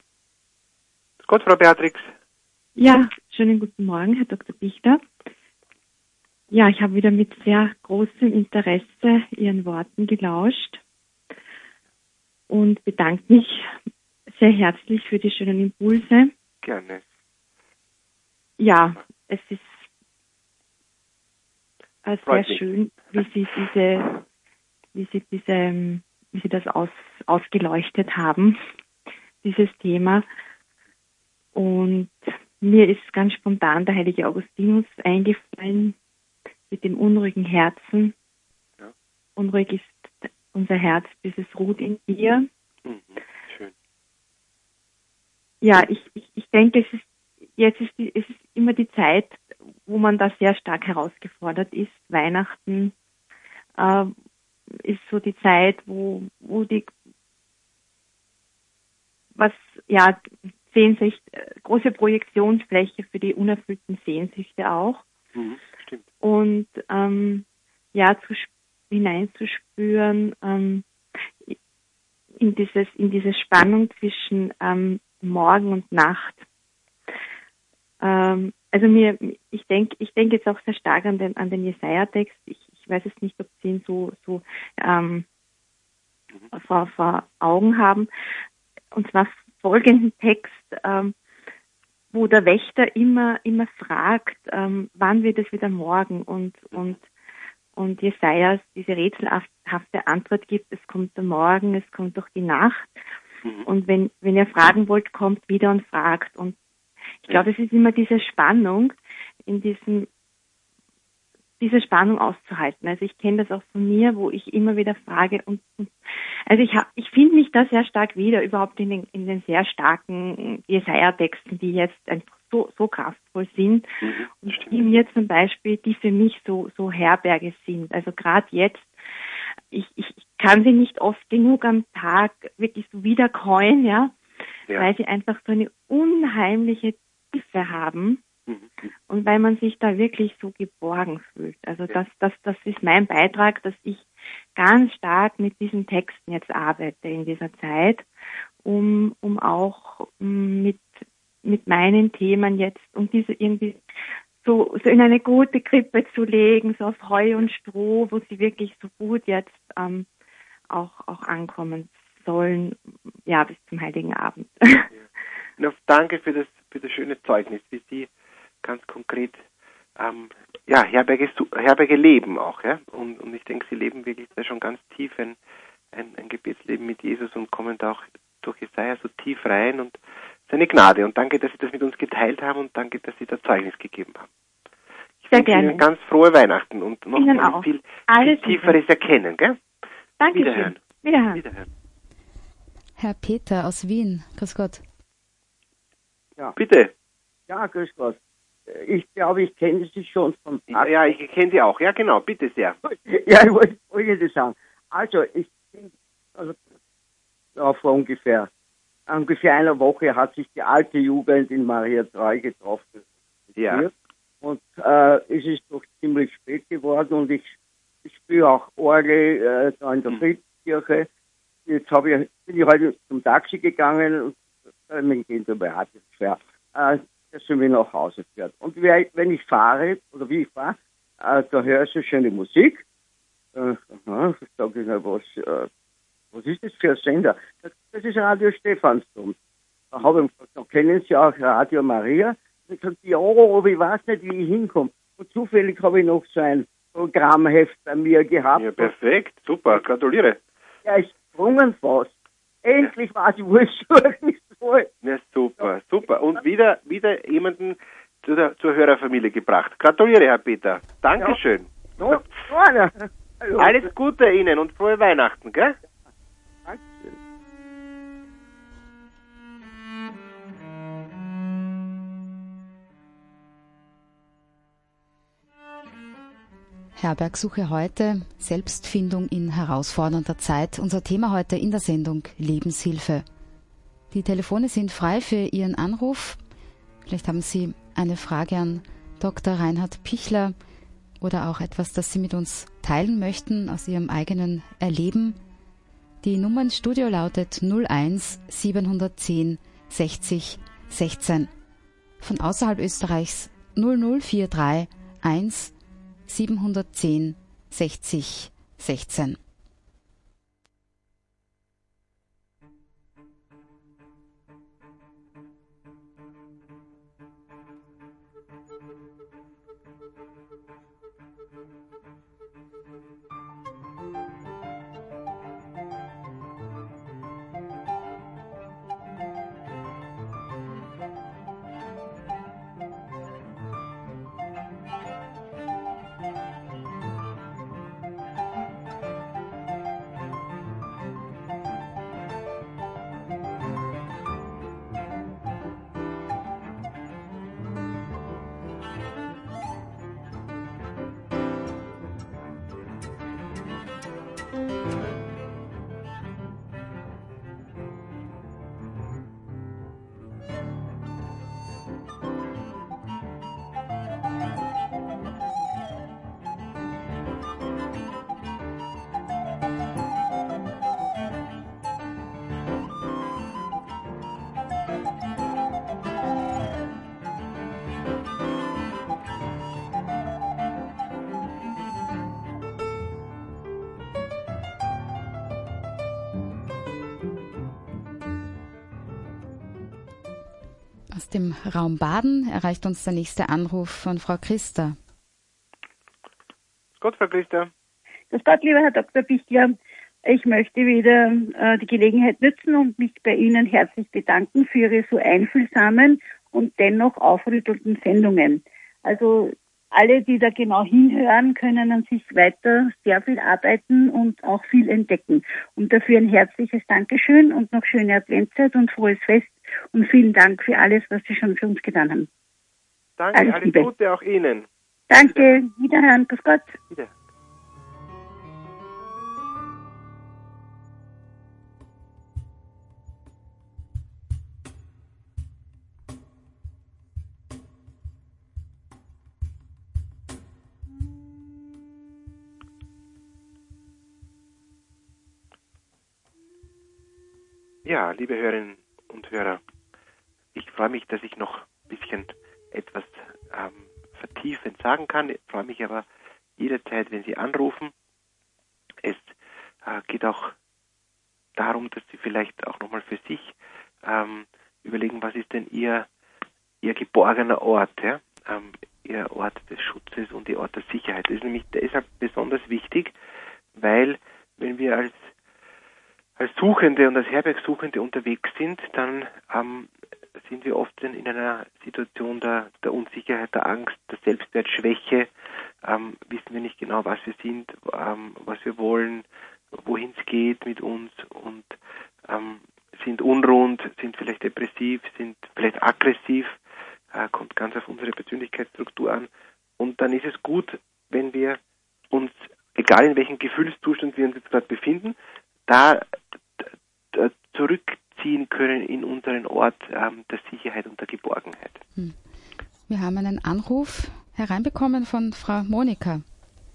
Grüß Gott, Frau Beatrix. Ja, schönen guten Morgen, Herr Dr. Pichter. Ja, ich habe wieder mit sehr großem Interesse Ihren Worten gelauscht und bedanke mich sehr herzlich für die schönen Impulse. Gerne. Ja, es ist Freut sehr mich. schön, wie Sie das ausgeleuchtet haben, dieses Thema. Und mir ist ganz spontan der heilige Augustinus eingefallen mit dem unruhigen Herzen. Ja. Unruhig ist unser Herz, bis es ruht in dir. Schön. Ja, ich denke, es ist immer die Zeit, wo man da sehr stark herausgefordert ist. Weihnachten ist so die Zeit, wo Sehnsucht, große Projektionsfläche für die unerfüllten Sehnsüchte auch. Stimmt. Und hineinzuspüren in diese Spannung zwischen Morgen und Nacht. Ich denke jetzt auch sehr stark an den Jesaja-Text. Ich weiß jetzt nicht, ob Sie ihn so vor Augen haben. Und zwar folgenden Text, wo der Wächter immer fragt, wann wird es wieder morgen, und Jesajas diese rätselhafte Antwort gibt: Es kommt der Morgen, es kommt doch die Nacht. Und wenn ihr fragen wollt, kommt wieder und fragt. Und ich glaube, es ist immer diese Spannung, diese Spannung auszuhalten. Also ich kenne das auch von mir, wo ich immer wieder frage, also ich finde mich da sehr stark wieder, überhaupt in den sehr starken Jesaja-Texten, die jetzt einfach so kraftvoll sind, und die mir zum Beispiel, die für mich so Herberge sind. Also gerade jetzt, ich kann sie nicht oft genug am Tag wirklich so wiederkäuen, ja, weil sie einfach so eine unheimliche Tiefe haben. Und weil man sich da wirklich so geborgen fühlt. Also das ist mein Beitrag, dass ich ganz stark mit diesen Texten jetzt arbeite in dieser Zeit, um auch mit meinen Themen jetzt, um diese irgendwie so in eine gute Krippe zu legen, so auf Heu und Stroh, wo sie wirklich so gut jetzt auch ankommen sollen, ja, bis zum Heiligen Abend. Ja. Danke für das schöne Zeugnis, wie Sie ganz konkret Herberge leben auch, ja. Und ich denke, Sie leben wirklich da schon ganz tief ein Gebetsleben mit Jesus und kommen da auch durch Jesaja so tief rein, und seine Gnade. Und danke, dass Sie das mit uns geteilt haben, und danke, dass Sie da Zeugnis gegeben haben. Ich wünsche Ihnen ganz frohe Weihnachten und noch viel tieferes Erkennen, gell? Danke. Wiederhören. Herr Peter aus Wien, grüß Gott. Ja. Bitte. Ja, grüß Gott. Ich glaube, ich kenne Sie schon von Tag. Ja, ich kenne Sie auch. Ja, genau. Bitte sehr. Ja, ich wollte das sagen. Also, vor ungefähr einer Woche hat sich die alte Jugend in Maria Treu getroffen. Ja. Und es ist doch ziemlich spät geworden, und ich spiele auch Orgel da in der Friedenskirche. Jetzt bin ich heute zum Taxi gegangen, und mir geht dabei hat es schwer, dass er mich nach Hause fährt. Und wenn ich fahre, oder wie ich fahre, da höre ich so schöne Musik. Sag ich, was ist das für ein Sender? Das ist Radio Stephansdom. Da habe ich gefragt, da kennen Sie auch Radio Maria? Und ich gesagt, ja, aber ich weiß nicht, wie ich hinkomme. Und zufällig habe ich noch so ein Programmheft bei mir gehabt. Ja, perfekt, super, gratuliere. Ja, ich sprungen fast. Endlich weiß ich, wo ich suchen soll. Ja, super. Und wieder jemanden zur Hörerfamilie gebracht. Gratuliere, Herr Peter. Dankeschön. Ja. Hallo. Alles Gute Ihnen und frohe Weihnachten, gell? Dankeschön. Herbergsuche heute, Selbstfindung in herausfordernder Zeit. Unser Thema heute in der Sendung Lebenshilfe. Die Telefone sind frei für Ihren Anruf. Vielleicht haben Sie eine Frage an Dr. Reinhard Pichler oder auch etwas, das Sie mit uns teilen möchten aus Ihrem eigenen Erleben. Die Nummer ins Studio lautet 01 710 60 16. Von außerhalb Österreichs 0043 1 710 60 16. Aus dem Raum Baden erreicht uns der nächste Anruf von Frau Christa. Gott, Frau Christa. Grüß Gott, lieber Herr Dr. Bichler. Ich möchte wieder die Gelegenheit nutzen und mich bei Ihnen herzlich bedanken für Ihre so einfühlsamen und dennoch aufrüttelnden Sendungen. Also alle, die da genau hinhören, können an sich weiter sehr viel arbeiten und auch viel entdecken. Und dafür ein herzliches Dankeschön und noch schöne Adventszeit und frohes Fest. Und vielen Dank für alles, was Sie schon für uns getan haben. Danke, alles Gute auch Ihnen. Danke, wiederhören, grüß Gott. Wieder. Ja, liebe Hörerinnen und Hörer, ich freue mich, dass ich noch ein bisschen etwas vertiefend sagen kann. Ich freue mich aber jederzeit, wenn Sie anrufen. Es geht auch darum, dass Sie vielleicht auch nochmal für sich überlegen, was ist denn Ihr geborgener Ort, ja? Ihr Ort des Schutzes und Ihr Ort der Sicherheit. Das ist nämlich deshalb besonders wichtig, weil wenn wir als Suchende und als Herbergsuchende unterwegs sind, dann sind wir oft in einer Situation der Unsicherheit, der Angst, der Selbstwertschwäche, wissen wir nicht genau, was wir sind, was wir wollen, wohin es geht mit uns und sind unrund, sind vielleicht depressiv, sind vielleicht aggressiv, kommt ganz auf unsere Persönlichkeitsstruktur an. Und dann ist es gut, wenn wir uns, egal in welchem Gefühlszustand wir uns jetzt gerade befinden, da zurückziehen können in unseren Ort der Sicherheit und der Geborgenheit. Wir haben einen Anruf hereinbekommen von Frau Monika.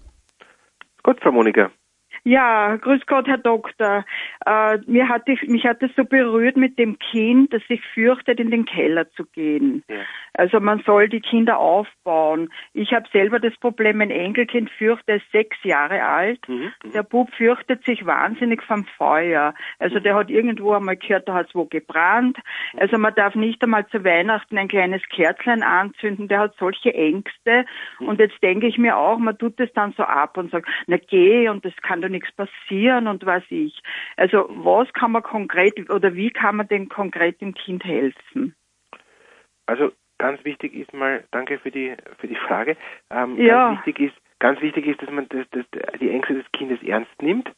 Gut, Frau Monika. Ja, grüß Gott, Herr Doktor. Mich hat es so berührt mit dem Kind, das sich fürchtet, in den Keller zu gehen. Ja. Also man soll die Kinder aufbauen. Ich habe selber das Problem, mein Enkelkind fürchtet, er ist 6 Jahre alt. Der Bub fürchtet sich wahnsinnig vom Feuer. Also der hat irgendwo einmal gehört, da hat es wo gebrannt. Also man darf nicht einmal zu Weihnachten ein kleines Kerzlein anzünden. Der hat solche Ängste. Und jetzt denke ich mir auch, man tut das dann so ab und sagt, na geh, und das kann doch nichts passieren und was ich. Also was kann man konkret oder wie kann man denn konkret dem Kind helfen? Also ganz wichtig ist mal, danke für die Frage. Ja. Ganz wichtig ist, dass man die Ängste des Kindes ernst nimmt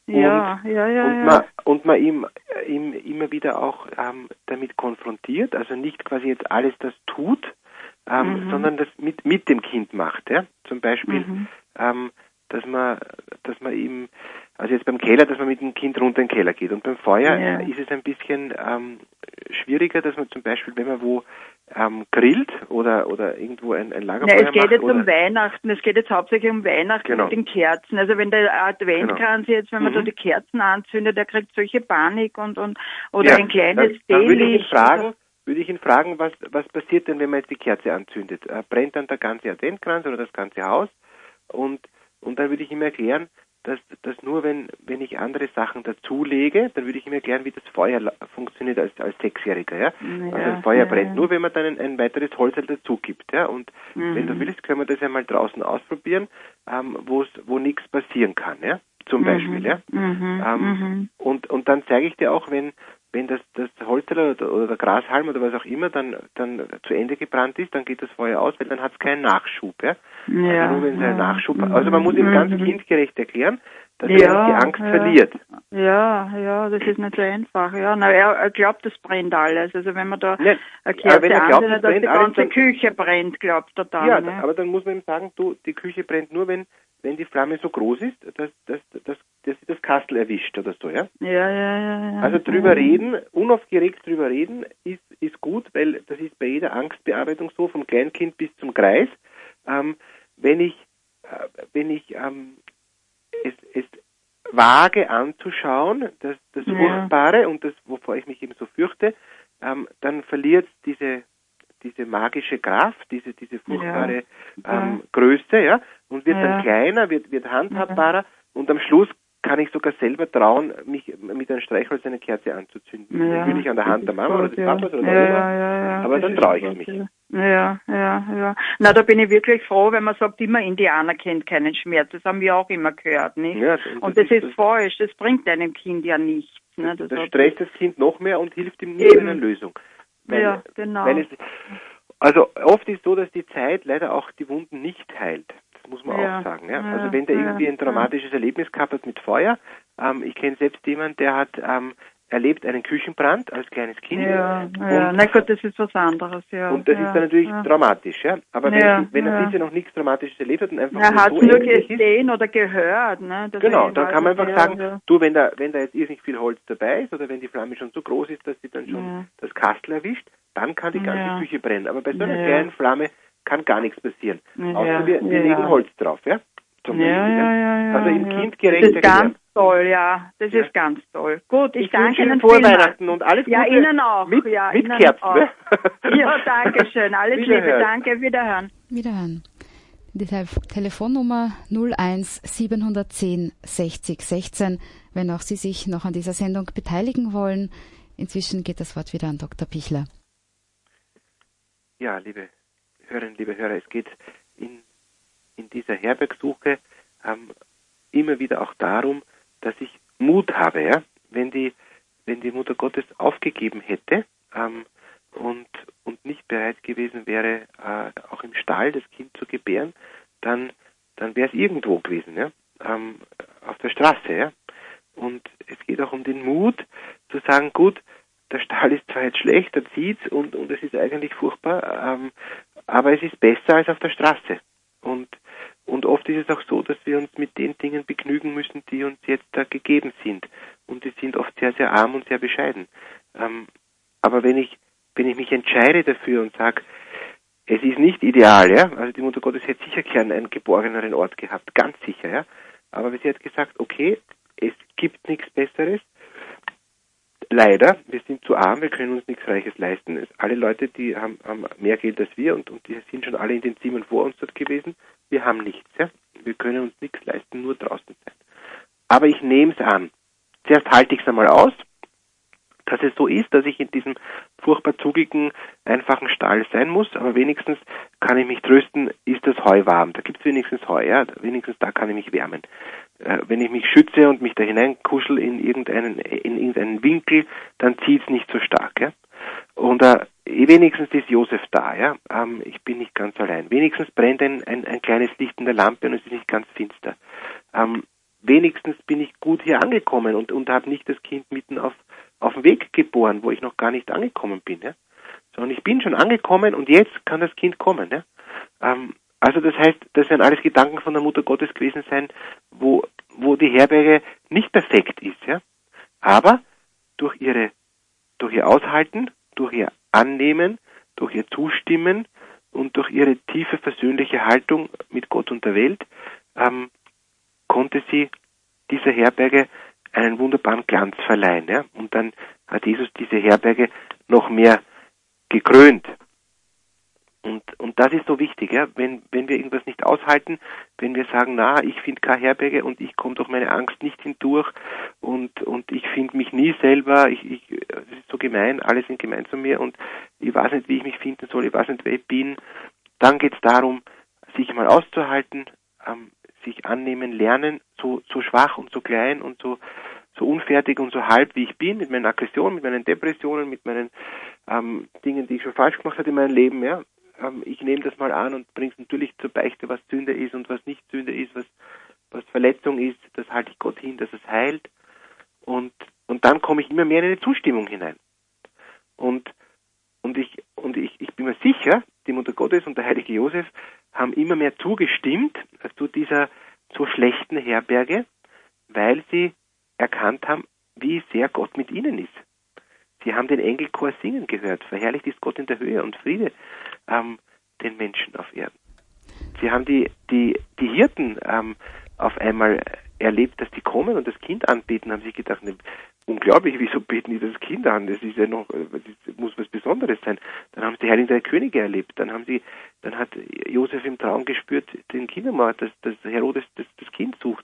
und man ihm immer wieder auch damit konfrontiert, also nicht quasi jetzt alles das tut, sondern das mit dem Kind macht, ja. Zum Beispiel, dass man ihm, also jetzt beim Keller, dass man mit dem Kind runter in den Keller geht. Und beim Feuer ist es ein bisschen schwieriger, dass man zum Beispiel, wenn man wo grillt oder irgendwo ein Lagerfeuer macht. Es geht jetzt um Weihnachten, es geht jetzt hauptsächlich um Weihnachten mit den Kerzen. Also wenn der Adventkranz jetzt, wenn man da die Kerzen anzündet, der kriegt solche Panik oder ein kleines dann würde ich ihn fragen, was passiert denn, wenn man jetzt die Kerze anzündet? Brennt dann der ganze Adventkranz oder das ganze Haus? Und dann würde ich ihm erklären, dass nur wenn ich andere Sachen dazulege, dann würde ich ihm erklären, wie das Feuer funktioniert als 6-Jähriger. Ja? Also das Feuer brennt nur, wenn man dann ein weiteres Holzteil dazu gibt. Ja? Und wenn du willst, können wir das ja mal draußen ausprobieren, wo nichts passieren kann. Ja? Zum Beispiel. Ja? Und dann zeige ich dir auch, wenn das Holzteil oder der Grashalm oder was auch immer dann zu Ende gebrannt ist, dann geht das Feuer aus, weil dann hat es keinen Nachschub. Ja? Also nur wenn es einen Nachschub hat. Also man muss ihm ganz kindgerecht erklären, dass er die Angst verliert. Ja, das ist nicht so einfach. Ja, er glaubt, es brennt alles. Also wenn man da erklärt, dass die ganze Küche brennt, glaubt er dann. Ja, aber dann muss man ihm sagen, die Küche brennt nur, wenn die Flamme so groß ist, dass sie das Kastel erwischt oder so, ja? Ja. Also drüber reden, unaufgeregt drüber reden, ist gut, weil das ist bei jeder Angstbearbeitung so, vom Kleinkind bis zum Greis. Wenn ich es wage anzuschauen, das Furchtbare und das, wovor ich mich eben so fürchte, dann verliert diese magische Kraft, diese furchtbare Größe, ja, und wird dann kleiner, wird handhabbarer und am Schluss kann ich sogar selber trauen, mich mit einem Streichholz eine Kerze anzuzünden. Natürlich an der Hand der Mama oder des Papas oder der Oma, aber dann traue ich mich. Ja. Na, da bin ich wirklich froh, wenn man sagt, immer Indianer kennt keinen Schmerz. Das haben wir auch immer gehört, nicht? Ja, und das ist falsch. Das bringt einem Kind ja nichts. Ne? Das stresst das Kind noch mehr und hilft ihm nicht in einer Lösung. Ja, genau. Also oft ist so, dass die Zeit leider auch die Wunden nicht heilt. Das muss man auch sagen. Ja? Also wenn der irgendwie ein dramatisches Erlebnis gehabt hat mit Feuer, ich kenne selbst jemanden, der hat erlebt einen Küchenbrand als kleines Kind. Na gut, das ist was anderes, ja. Und das ist dann natürlich dramatisch, ja. Aber wenn er bisher noch nichts Dramatisches erlebt hat und einfach hat es nur gesehen oder gehört, ne? Genau, dann kann man einfach sagen, du, wenn da jetzt irrsinnig viel Holz dabei ist oder wenn die Flamme schon so groß ist, dass sie dann schon das Kastel erwischt, dann kann die ganze Küche brennen. Aber bei so einer kleinen Flamme kann gar nichts passieren. Außer wir legen Holz drauf, ja. Also im kindgerecht. Das ist ganz toll, ja. Das ist ganz toll. Gut, ich danke Ihnen vor Weihnachten und alles Gute. Ja, Ihnen auch. Mit Ihnen Kerzen. Auch. Ja, danke schön. Alles Liebe. Danke. Wiederhören. Die Telefonnummer 01 710 60 16, wenn auch Sie sich noch an dieser Sendung beteiligen wollen. Inzwischen geht das Wort wieder an Dr. Pichler. Ja, liebe Hörerinnen, liebe Hörer, es geht in dieser Herbergsuche immer wieder auch darum, dass ich Mut habe, ja? Wenn die Mutter Gottes aufgegeben hätte und nicht bereit gewesen wäre, auch im Stall das Kind zu gebären, dann wäre es irgendwo gewesen, ja? Auf der Straße, ja? Und es geht auch um den Mut zu sagen, gut, der Stall ist zwar jetzt schlecht, er zieht's und es ist eigentlich furchtbar, aber es ist besser als auf der Straße. Und oft ist es auch so, dass wir uns mit den Dingen begnügen müssen, die uns jetzt da gegeben sind. Und die sind oft sehr, sehr arm und sehr bescheiden. Aber wenn ich mich entscheide dafür und sage, es ist nicht ideal, ja, also die Mutter Gottes hätte sicher gern einen geborgeneren Ort gehabt, ganz sicher, ja. Aber sie hat gesagt, okay, es gibt nichts Besseres. Leider, wir sind zu arm, wir können uns nichts Reiches leisten. Alle Leute, die haben mehr Geld als wir und die sind schon alle in den Zimmern vor uns dort gewesen. Wir haben nichts, ja. Wir können uns nichts leisten, nur draußen sein. Aber ich nehme es an. Zuerst halte ich es einmal aus, dass es so ist, dass ich in diesem furchtbar zugigen, einfachen Stall sein muss, aber wenigstens kann ich mich trösten, ist das Heu warm. Da gibt es wenigstens Heu, ja. Wenigstens da kann ich mich wärmen. Wenn ich mich schütze und mich da hineinkuschel in irgendeinen Winkel, dann zieht es nicht so stark, ja. Und wenigstens ist Josef da, ja. Ich bin nicht ganz allein. Wenigstens brennt ein kleines Licht in der Lampe und es ist nicht ganz finster. Wenigstens bin ich gut hier angekommen und habe nicht das Kind mitten auf dem Weg geboren, wo ich noch gar nicht angekommen bin, ja. Sondern ich bin schon angekommen und jetzt kann das Kind kommen, ja. Also das heißt, das werden alles Gedanken von der Mutter Gottes gewesen sein, wo die Herberge nicht perfekt ist, ja. Aber durch ihr Aushalten, durch ihr Annehmen, durch ihr Zustimmen und durch ihre tiefe versöhnliche Haltung mit Gott und der Welt konnte sie dieser Herberge einen wunderbaren Glanz verleihen, ja. Und dann hat Jesus diese Herberge noch mehr gekrönt. Und das ist so wichtig, ja, wenn wir irgendwas nicht aushalten, wenn wir sagen, ich finde keine Herberge und ich komme durch meine Angst nicht hindurch und ich finde mich nie selber, das ist so gemein, alle sind gemein zu mir und ich weiß nicht, wie ich mich finden soll, ich weiß nicht, wer ich bin, dann geht es darum, sich mal auszuhalten, sich annehmen, lernen, so schwach und so klein und so unfertig und so halb, wie ich bin, mit meinen Aggressionen, mit meinen Depressionen, mit meinen Dingen, die ich schon falsch gemacht habe in meinem Leben, ja. Ich nehme das mal an und bringe es natürlich zur Beichte, was Sünde ist und was nicht Sünde ist, was Verletzung ist, das halte ich Gott hin, dass es heilt. Und dann komme ich immer mehr in eine Zustimmung hinein. Und ich bin mir sicher, die Mutter Gottes und der heilige Josef haben immer mehr zugestimmt zu dieser so schlechten Herberge, weil sie erkannt haben, wie sehr Gott mit ihnen ist. Sie haben den Engelchor singen gehört. Verherrlicht ist Gott in der Höhe und Friede den Menschen auf Erden. Sie haben die Hirten auf einmal erlebt, dass die kommen und das Kind anbeten, haben sich gedacht, unglaublich, wieso beten die das Kind an? Das ist ja noch, das muss was Besonderes sein. Dann haben sie die Heiligen der Könige erlebt. Dann hat Josef im Traum gespürt, den Kindermord, dass Herodes das Kind sucht.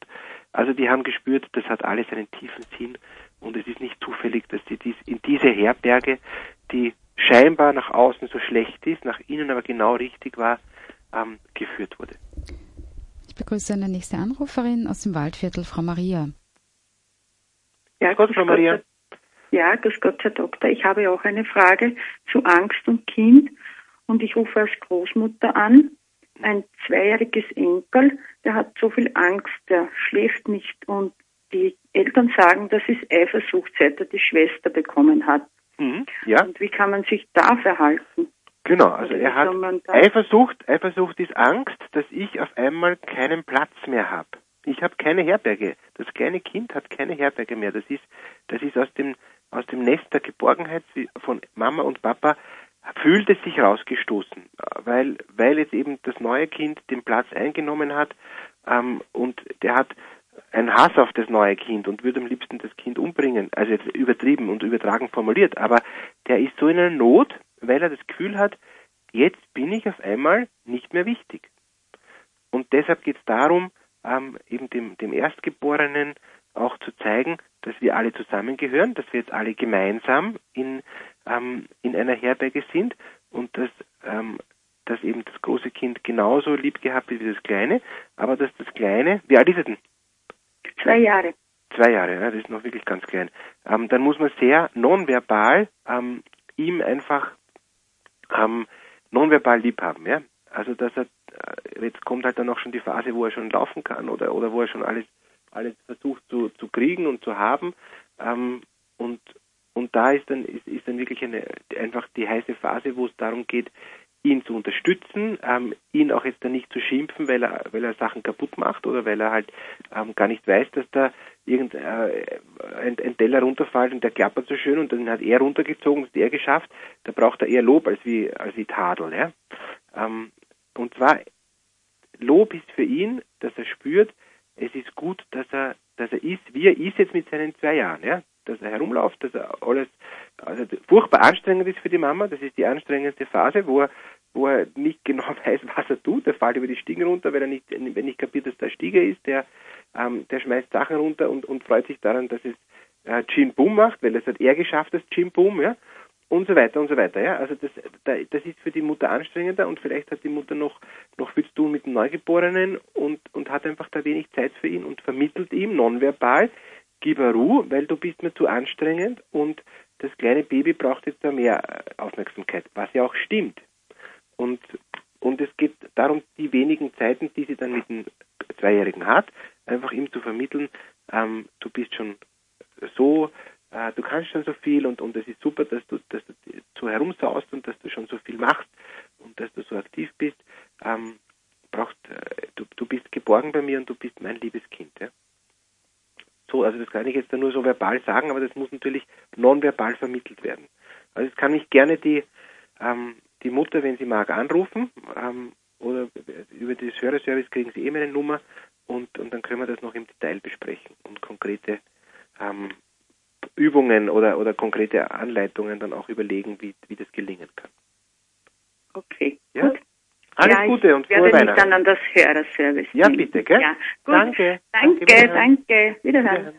Also die haben gespürt, das hat alles einen tiefen Sinn und es ist nicht zufällig, dass sie in diese Herberge, die scheinbar nach außen so schlecht ist, nach innen aber genau richtig war, geführt wurde. Ich begrüße eine nächste Anruferin aus dem Waldviertel, Frau Maria. Ja, Grüß Frau Maria. Ja, grüß Gott, Herr Doktor. Ich habe auch eine Frage zu Angst und Kind und ich rufe als Großmutter an. Ein 2-jähriges Enkel, der hat so viel Angst, der schläft nicht und die Eltern sagen, das ist Eifersucht, seit er die Schwester bekommen hat. Ja. Und wie kann man sich da verhalten? Genau, also er hat Eifersucht. Eifersucht ist Angst, dass ich auf einmal keinen Platz mehr habe. Ich habe keine Herberge. Das kleine Kind hat keine Herberge mehr. Das ist aus dem Nest der Geborgenheit von Mama und Papa, fühlt es sich rausgestoßen, weil jetzt eben das neue Kind den Platz eingenommen hat, und der hat einen Hass auf das neue Kind und würde am liebsten das Kind umbringen. Also jetzt übertrieben und übertragen formuliert, aber der ist so in einer Not, weil er das Gefühl hat, jetzt bin ich auf einmal nicht mehr wichtig. Und deshalb geht es darum, eben dem Erstgeborenen auch zu zeigen, dass wir alle zusammengehören, dass wir jetzt alle gemeinsam in einer Herberge sind und dass eben das große Kind genauso lieb gehabt wird wie das Kleine, aber dass das Kleine, wie alt ist es denn? 2 Jahre. 2 Jahre, ja, das ist noch wirklich ganz klein. Dann muss man sehr nonverbal ihm einfach nonverbal lieb haben, ja. Also dass er jetzt kommt halt dann auch schon die Phase, wo er schon laufen kann oder wo er schon alles versucht zu kriegen und zu haben, und da ist dann wirklich einfach die heiße Phase, wo es darum geht, ihn zu unterstützen, ihn auch jetzt dann nicht zu schimpfen, weil er Sachen kaputt macht oder weil er halt gar nicht weiß, dass da ein Teller runterfällt und der klappert so schön und dann hat er runtergezogen, das hat er geschafft. Da braucht er eher Lob als wie Tadel, ja. Und zwar Lob ist für ihn, dass er spürt, es ist gut, dass er ist, wie er ist jetzt mit seinen 2 Jahren, ja. Dass er herumläuft, dass er alles, also furchtbar anstrengend ist für die Mama, das ist die anstrengendste Phase, wo er nicht genau weiß, was er tut, der fällt über die Stiegen runter, wenn nicht kapiert, dass der Stiege ist, der schmeißt Sachen runter und freut sich daran, dass es Chin Boom macht, weil das hat er geschafft, das Chin Boom, ja, und so weiter, ja, also das ist für die Mutter anstrengender und vielleicht hat die Mutter noch viel zu tun mit dem Neugeborenen und hat einfach da wenig Zeit für ihn und vermittelt ihm nonverbal, gib er Ruhe, weil du bist mir zu anstrengend und das kleine Baby braucht jetzt da mehr Aufmerksamkeit, was ja auch stimmt. Und es geht darum, die wenigen Zeiten, die sie dann mit dem 2-Jährigen hat, einfach ihm zu vermitteln, du bist schon so, du kannst schon so viel und es ist super, dass du so herumsaust und dass du schon so viel machst und dass du so aktiv bist, du bist geborgen bei mir und du bist mein liebes Kind, ja. So, also das kann ich jetzt nur so verbal sagen, aber das muss natürlich nonverbal vermittelt werden. Also es kann nicht gerne die Mutter, wenn sie mag, anrufen, oder über das Hörerservice kriegen sie meine Nummer und dann können wir das noch im Detail besprechen und konkrete Übungen oder konkrete Anleitungen dann auch überlegen, wie das gelingen kann. Okay, ja? Gut. Alles Gute und frohe Weihnachten. Ich werde mich dann an das Hörerservice Ja, nehmen. bitte, gell? Ja, gut. Danke. Danke. Wiederhören.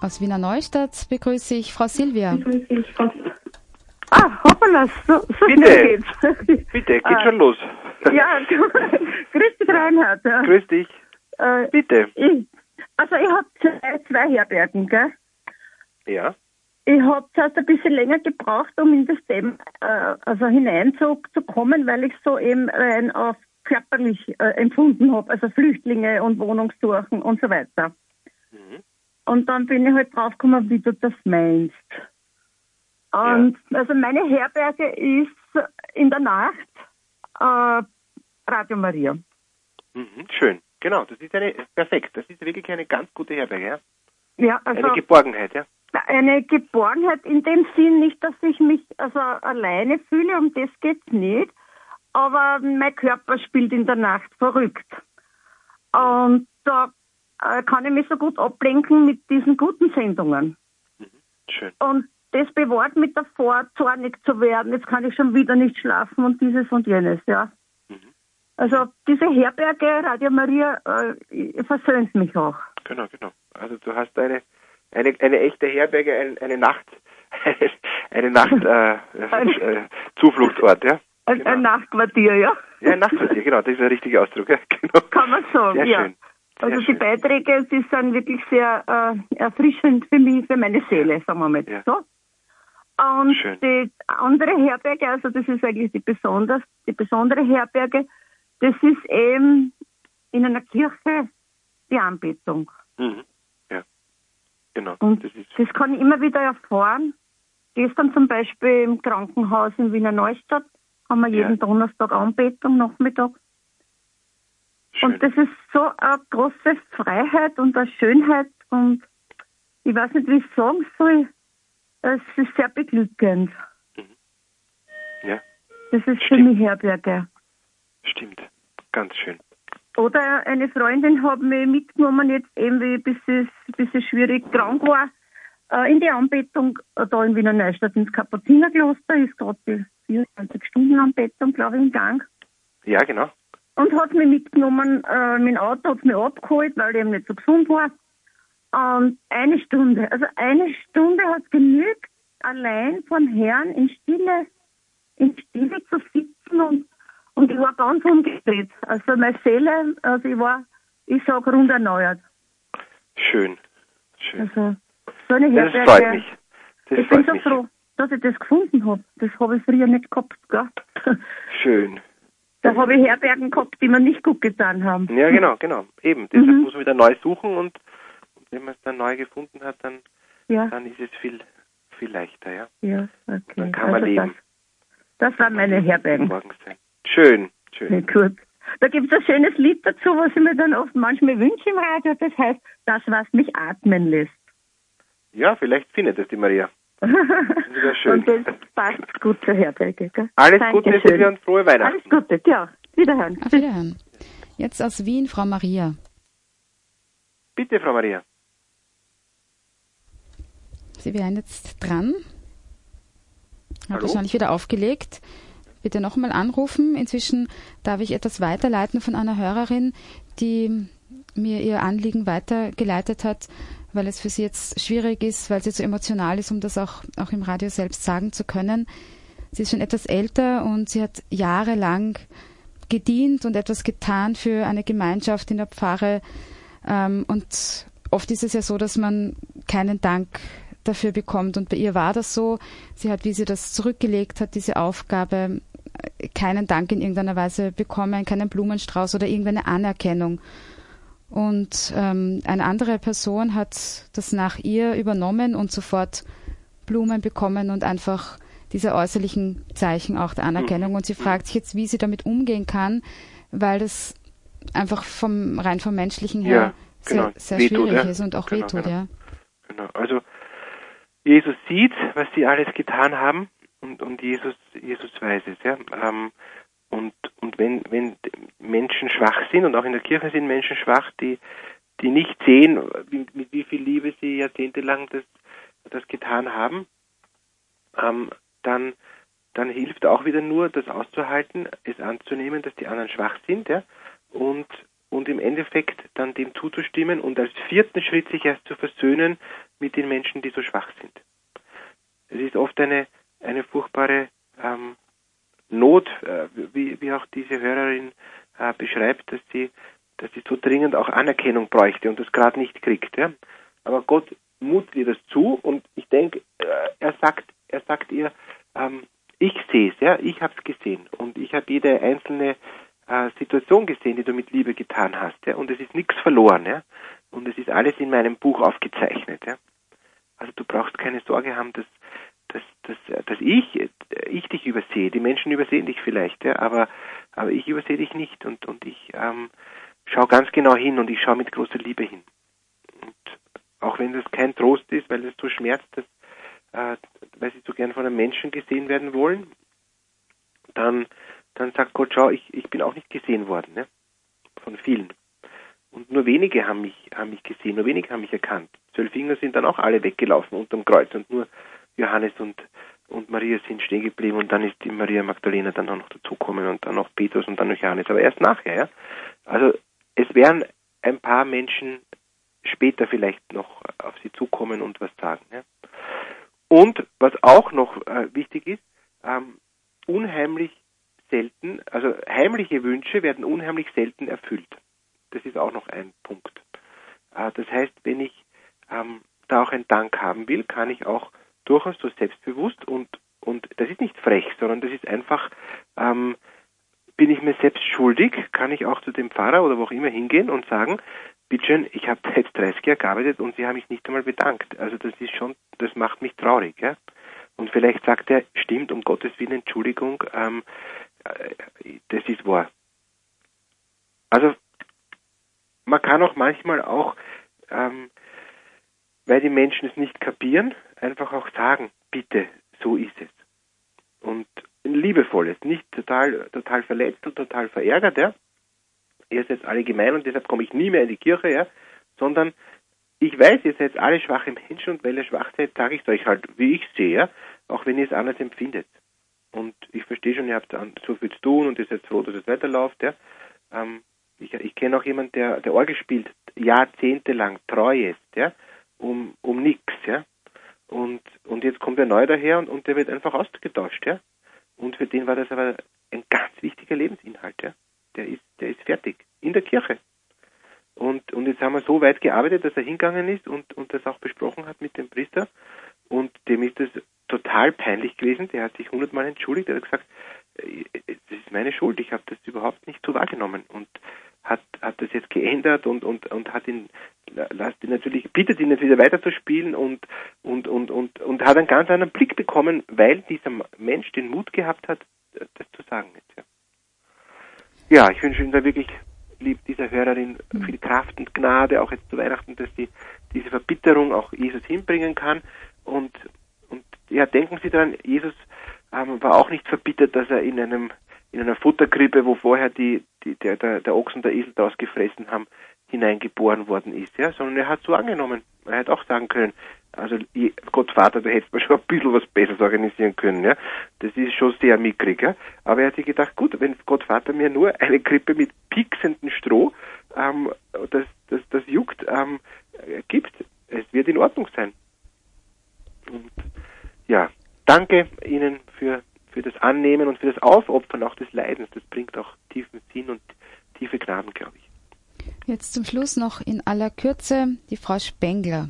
Aus Wiener Neustadt begrüße ich Frau Silvia. Hoppala, so Bitte. geht's. Bitte, geht schon los. Ja, grüß dich, Reinhard. Ja. Grüß dich. Bitte. Ich habe zwei Herbergen, gell? Ja. Ich habe zuerst ein bisschen länger gebraucht, um in das Thema hineinzukommen, weil ich so eben rein auf körperlich empfunden habe, also Flüchtlinge und Wohnungssuchen und so weiter. Mhm. Und dann bin ich halt draufgekommen, wie du das meinst. Und also meine Herberge ist in der Nacht Radio Maria. Mhm, schön, genau, das ist perfekt, das ist wirklich eine ganz gute Herberge, ja? Ja, also eine Geborgenheit, ja? Eine Geborgenheit in dem Sinn nicht, dass ich mich also alleine fühle, um das geht's nicht, aber mein Körper spielt in der Nacht verrückt. Und da kann ich mich so gut ablenken mit diesen guten Sendungen. Mhm, schön. Und das bewahrt mich davor, zornig zu werden. Jetzt kann ich schon wieder nicht schlafen und dieses und jenes, ja. Mhm. Also diese Herberge, Radio Maria, versöhnt mich auch. Genau. Also du hast eine echte Herberge, eine Nacht, Zufluchtsort, ja? Genau. Ein Nachtquartier, ja. Ja, ein Nachtquartier, genau, das ist der richtige Ausdruck, ja. Genau. Kann man sagen, sehr ja. Schön. Also die Beiträge, die sind wirklich sehr erfrischend für mich, für meine Seele, sagen wir mal so. Und schön. Die andere Herberge, also das ist eigentlich die besondere Herberge, das ist eben in einer Kirche die Anbetung. Mhm. Ja, genau. Und das kann ich immer wieder erfahren. Gestern zum Beispiel im Krankenhaus in Wiener Neustadt haben wir jeden Donnerstag Anbetung, Nachmittag. Schön. Und das ist so eine große Freiheit und eine Schönheit und ich weiß nicht, wie ich sagen soll. Es ist sehr beglückend. Mhm. Ja. Das ist für mich Herberge. Stimmt. Ganz schön. Oder eine Freundin hat mich mitgenommen, jetzt eben, wie ich ein bisschen schwierig krank war, in die Anbetung da in Wiener Neustadt ins Kapuzinerkloster. Ist gerade die 24-Stunden-Anbetung, glaube ich, im Gang. Ja, genau. Und hat mich mitgenommen, mein Auto hat mich abgeholt, weil ich eben nicht so gesund war. Und eine Stunde hat genügt, allein vom Herrn in Stille zu sitzen und ich war ganz umgedreht. Also meine Seele, ich sag rund erneuert. Schön. Also, so eine Herberge. Das freut mich. Ich bin so froh, dass ich das gefunden habe. Das habe ich früher nicht gehabt, gell? Schön. Da habe ich Herbergen gehabt, die mir nicht gut getan haben. Ja, genau. Eben. Deshalb muss man wieder neu suchen und wenn man es dann neu gefunden hat, dann ist es viel leichter, ja. Ja, okay. Dann kann man leben. Das waren meine Herbergen. Schön. Ja, gut. Da gibt es ein schönes Lied dazu, was ich mir dann oft manchmal wünsche im Radio. Das heißt, das, was mich atmen lässt. Ja, vielleicht findet es die Maria. Das ist wieder schön. Und das passt gut zur Herberge. Gell? Alles Gute für Sie und frohe Weihnachten. Alles Gute, ja. Wiederhören. Auf Wiederhören. Jetzt aus Wien, Frau Maria. Bitte, Frau Maria. Sie wären jetzt dran. Hat wahrscheinlich wieder aufgelegt. Bitte nochmal anrufen. Inzwischen darf ich etwas weiterleiten von einer Hörerin, die mir ihr Anliegen weitergeleitet hat, weil es für sie jetzt schwierig ist, weil sie zu emotional ist, um das auch im Radio selbst sagen zu können. Sie ist schon etwas älter und sie hat jahrelang gedient und etwas getan für eine Gemeinschaft in der Pfarre. Und oft ist es ja so, dass man keinen Dank dafür bekommt. Und bei ihr war das so. Sie hat, wie sie das zurückgelegt hat, diese Aufgabe, keinen Dank in irgendeiner Weise bekommen, keinen Blumenstrauß oder irgendeine Anerkennung. Und eine andere Person hat das nach ihr übernommen und sofort Blumen bekommen und einfach diese äußerlichen Zeichen auch der Anerkennung. Und sie fragt sich jetzt, wie sie damit umgehen kann, weil das einfach rein vom Menschlichen her sehr schwierig ist und auch wehtut. Ja. Genau. Also Jesus sieht, was sie alles getan haben und Jesus weiß es. Ja. Und wenn Menschen schwach sind, und auch in der Kirche sind Menschen schwach, die nicht sehen, mit wie viel Liebe sie jahrzehntelang das getan haben, dann hilft auch wieder nur, das auszuhalten, es anzunehmen, dass die anderen schwach sind, ja, und im Endeffekt dann dem zuzustimmen und als vierten Schritt sich erst zu versöhnen mit den Menschen, die so schwach sind. Es ist oft eine furchtbare Not, wie auch diese Hörerin beschreibt, dass sie so dringend auch Anerkennung bräuchte und das gerade nicht kriegt. Ja? Aber Gott mutet ihr das zu und ich denke, er sagt ihr, ich sehe es, ja, ich habe es gesehen und ich habe jede einzelne Situation gesehen, die du mit Liebe getan hast, ja, und es ist nichts verloren, ja, und es ist alles in meinem Buch aufgezeichnet, ja. Also du brauchst keine Sorge haben, dass ich dich übersehe. Die Menschen übersehen dich vielleicht, ja, aber ich übersehe dich nicht und ich schaue ganz genau hin und ich schaue mit großer Liebe hin. Und auch wenn das kein Trost ist, weil es so schmerzt, weil sie so gern von einem Menschen gesehen werden wollen, dann sagt Gott, schau, ich bin auch nicht gesehen worden, ne? Von vielen. Und nur wenige haben mich gesehen, nur wenige haben mich erkannt. 12 Jünger sind dann auch alle weggelaufen unterm Kreuz und nur Johannes und Maria sind stehen geblieben und dann ist die Maria Magdalena dann auch noch dazugekommen und dann noch Petrus und dann noch Johannes, aber erst nachher, ja. Also es werden ein paar Menschen später vielleicht noch auf sie zukommen und was sagen, ja. Und was auch noch wichtig ist, unheimlich selten, also heimliche Wünsche werden unheimlich selten erfüllt. Das ist auch noch ein Punkt. Das heißt, wenn ich da auch einen Dank haben will, kann ich auch durchaus so selbstbewusst und das ist nicht frech, sondern das ist einfach, bin ich mir selbst schuldig, kann ich auch zu dem Pfarrer oder wo auch immer hingehen und sagen, bitteschön, ich habe jetzt 30 Jahre gearbeitet und Sie haben mich nicht einmal bedankt. Also das macht mich traurig, ja. Und vielleicht sagt er, stimmt, um Gottes Willen, Entschuldigung, das ist wahr. Also man kann auch manchmal auch, weil die Menschen es nicht kapieren, einfach auch sagen, bitte, so ist es. Und ein liebevolles, nicht total verletzt und total verärgert, ja. Ihr seid alle gemein und deshalb komme ich nie mehr in die Kirche, ja, sondern ich weiß, ihr seid alle schwache Menschen und weil ihr schwach seid, sage ich es euch halt, wie ich sehe, ja, auch wenn ihr es anders empfindet. Und ich verstehe schon, ihr habt so viel zu tun und ihr seid froh, dass es weiterläuft, ja. Ich kenne auch jemanden, der Orgel spielt, jahrzehntelang treu ist, ja, um nichts, ja. Und jetzt kommt er neu daher und der wird einfach ausgetauscht, ja. Und für den war das aber ein ganz wichtiger Lebensinhalt, ja. Der ist fertig. In der Kirche. Und jetzt haben wir so weit gearbeitet, dass er hingegangen ist und das auch besprochen hat mit dem Priester. Und dem ist das total peinlich gewesen. Der hat sich 100-mal entschuldigt. Er hat gesagt, das ist meine Schuld. Ich habe das überhaupt nicht so wahrgenommen. Und hat das jetzt geändert und hat bittet ihn jetzt wieder weiterzuspielen und hat einen ganz anderen Blick bekommen, weil dieser Mensch den Mut gehabt hat, das zu sagen jetzt, ja. Ja, ich wünsche Ihnen da wirklich, lieb dieser Hörerin, viel Kraft und Gnade, auch jetzt zu Weihnachten, dass sie diese Verbitterung auch Jesus hinbringen kann. Und ja, denken Sie daran, Jesus war auch nicht verbittert, dass er in einer Futterkrippe, wo vorher der Ochs und der Esel daraus gefressen haben, hineingeboren worden ist, ja, sondern er hat so angenommen. Er hätte auch sagen können, also Gott Vater, du hättest mir schon ein bisschen was Besseres organisieren können, ja. Das ist schon sehr mickrig, ja. Aber er hat sich gedacht, gut, wenn Gott Vater mir nur eine Krippe mit pieksendem Stroh, das juckt, gibt, es wird in Ordnung sein. Und ja, danke Ihnen für das Annehmen und für das Aufopfern auch des Leidens. Das bringt auch tiefen Sinn und tiefe Gnaden, glaube ich. Jetzt zum Schluss noch in aller Kürze die Frau Spengler.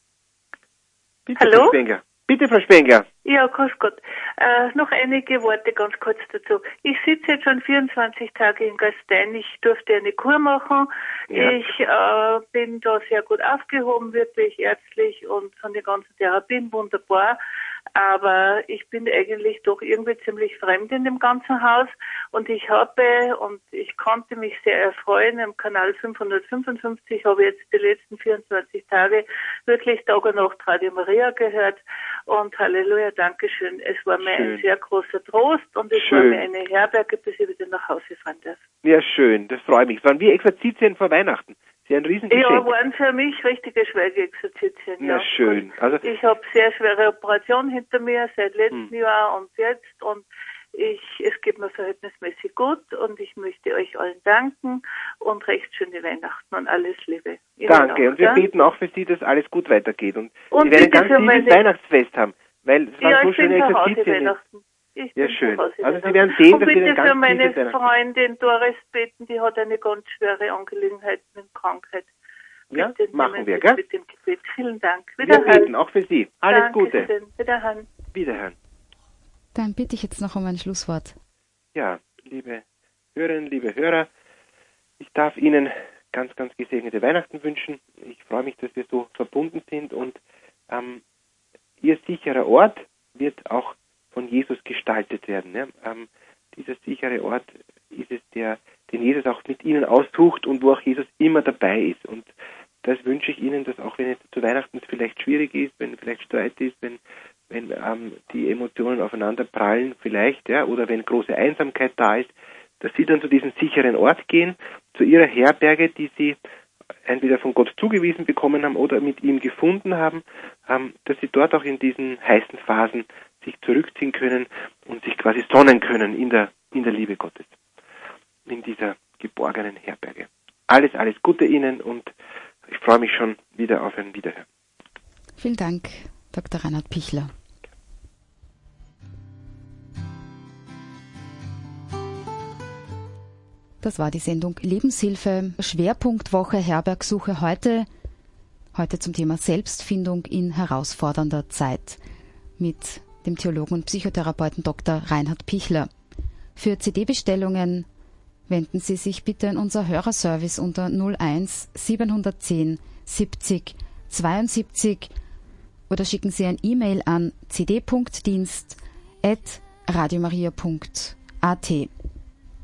Bitte, hallo? Frau Spengler. Bitte, Frau Spengler. Ja, grüß Gott. Noch einige Worte ganz kurz dazu. Ich sitze jetzt schon 24 Tage in Gastein. Ich durfte eine Kur machen. Ja. Ich bin da sehr gut aufgehoben, wirklich ärztlich und von den ganzen Therapien wunderbar. Aber ich bin eigentlich doch irgendwie ziemlich fremd in dem ganzen Haus und ich konnte mich sehr erfreuen. Im Kanal 555 habe ich jetzt die letzten 24 Tage wirklich Tag und Nacht Radio Maria gehört und Halleluja, Dankeschön. Es war mir ein sehr großer Trost und es war mir eine Herberge, bis ich wieder nach Hause fahren darf. Ja, schön, das freut mich. Es waren wie Exerzitien vor Weihnachten. Ein Riesengeschenk. Ja, waren für mich richtige Schweigeexerzitien. Na schön. Also ich habe sehr schwere Operationen hinter mir seit letztem Jahr und jetzt und Es geht mir verhältnismäßig gut und ich möchte euch allen danken und recht schöne Weihnachten und alles Liebe. Danke, und wir beten auch für Sie, dass alles gut weitergeht. Und Sie werden ganz liebes Weihnachtsfest haben, weil es waren so schöne Exerzitien. Ja, schön. Also Sie werden sehen, dass Sie den ganz für meine Freundin Doris beten, die hat eine ganz schwere Angelegenheit mit Krankheit. Ja, machen wir, gell? Mit dem Gebet. Vielen Dank. Wir beten auch für Sie. Alles Gute. Wiederhören. Wiederhören. Dann bitte ich jetzt noch um ein Schlusswort. Ja, liebe Hörerinnen, liebe Hörer, ich darf Ihnen ganz, ganz gesegnete Weihnachten wünschen. Ich freue mich, dass wir so verbunden sind und Ihr sicherer Ort wird auch von Jesus gestaltet werden. Ja? Dieser sichere Ort ist es, den Jesus auch mit Ihnen aussucht und wo auch Jesus immer dabei ist. Und das wünsche ich Ihnen, dass auch wenn es zu Weihnachten vielleicht schwierig ist, wenn vielleicht Streit ist, wenn die Emotionen aufeinander prallen vielleicht, ja, oder wenn große Einsamkeit da ist, dass Sie dann zu diesem sicheren Ort gehen, zu Ihrer Herberge, die Sie entweder von Gott zugewiesen bekommen haben oder mit ihm gefunden haben, dass Sie dort auch in diesen heißen Phasen sich zurückziehen können und sich quasi sonnen können in der Liebe Gottes, in dieser geborgenen Herberge. Alles Gute Ihnen und ich freue mich schon wieder auf ein Wiederhören. Vielen Dank, Dr. Reinhard Pichler. Das war die Sendung Lebenshilfe, Schwerpunktwoche Herbergsuche heute zum Thema Selbstfindung in herausfordernder Zeit mit dem Theologen und Psychotherapeuten Dr. Reinhard Pichler. Für CD-Bestellungen wenden Sie sich bitte an unser Hörerservice unter 01 710 70 72 oder schicken Sie ein E-Mail an cd.dienst@radiomaria.at.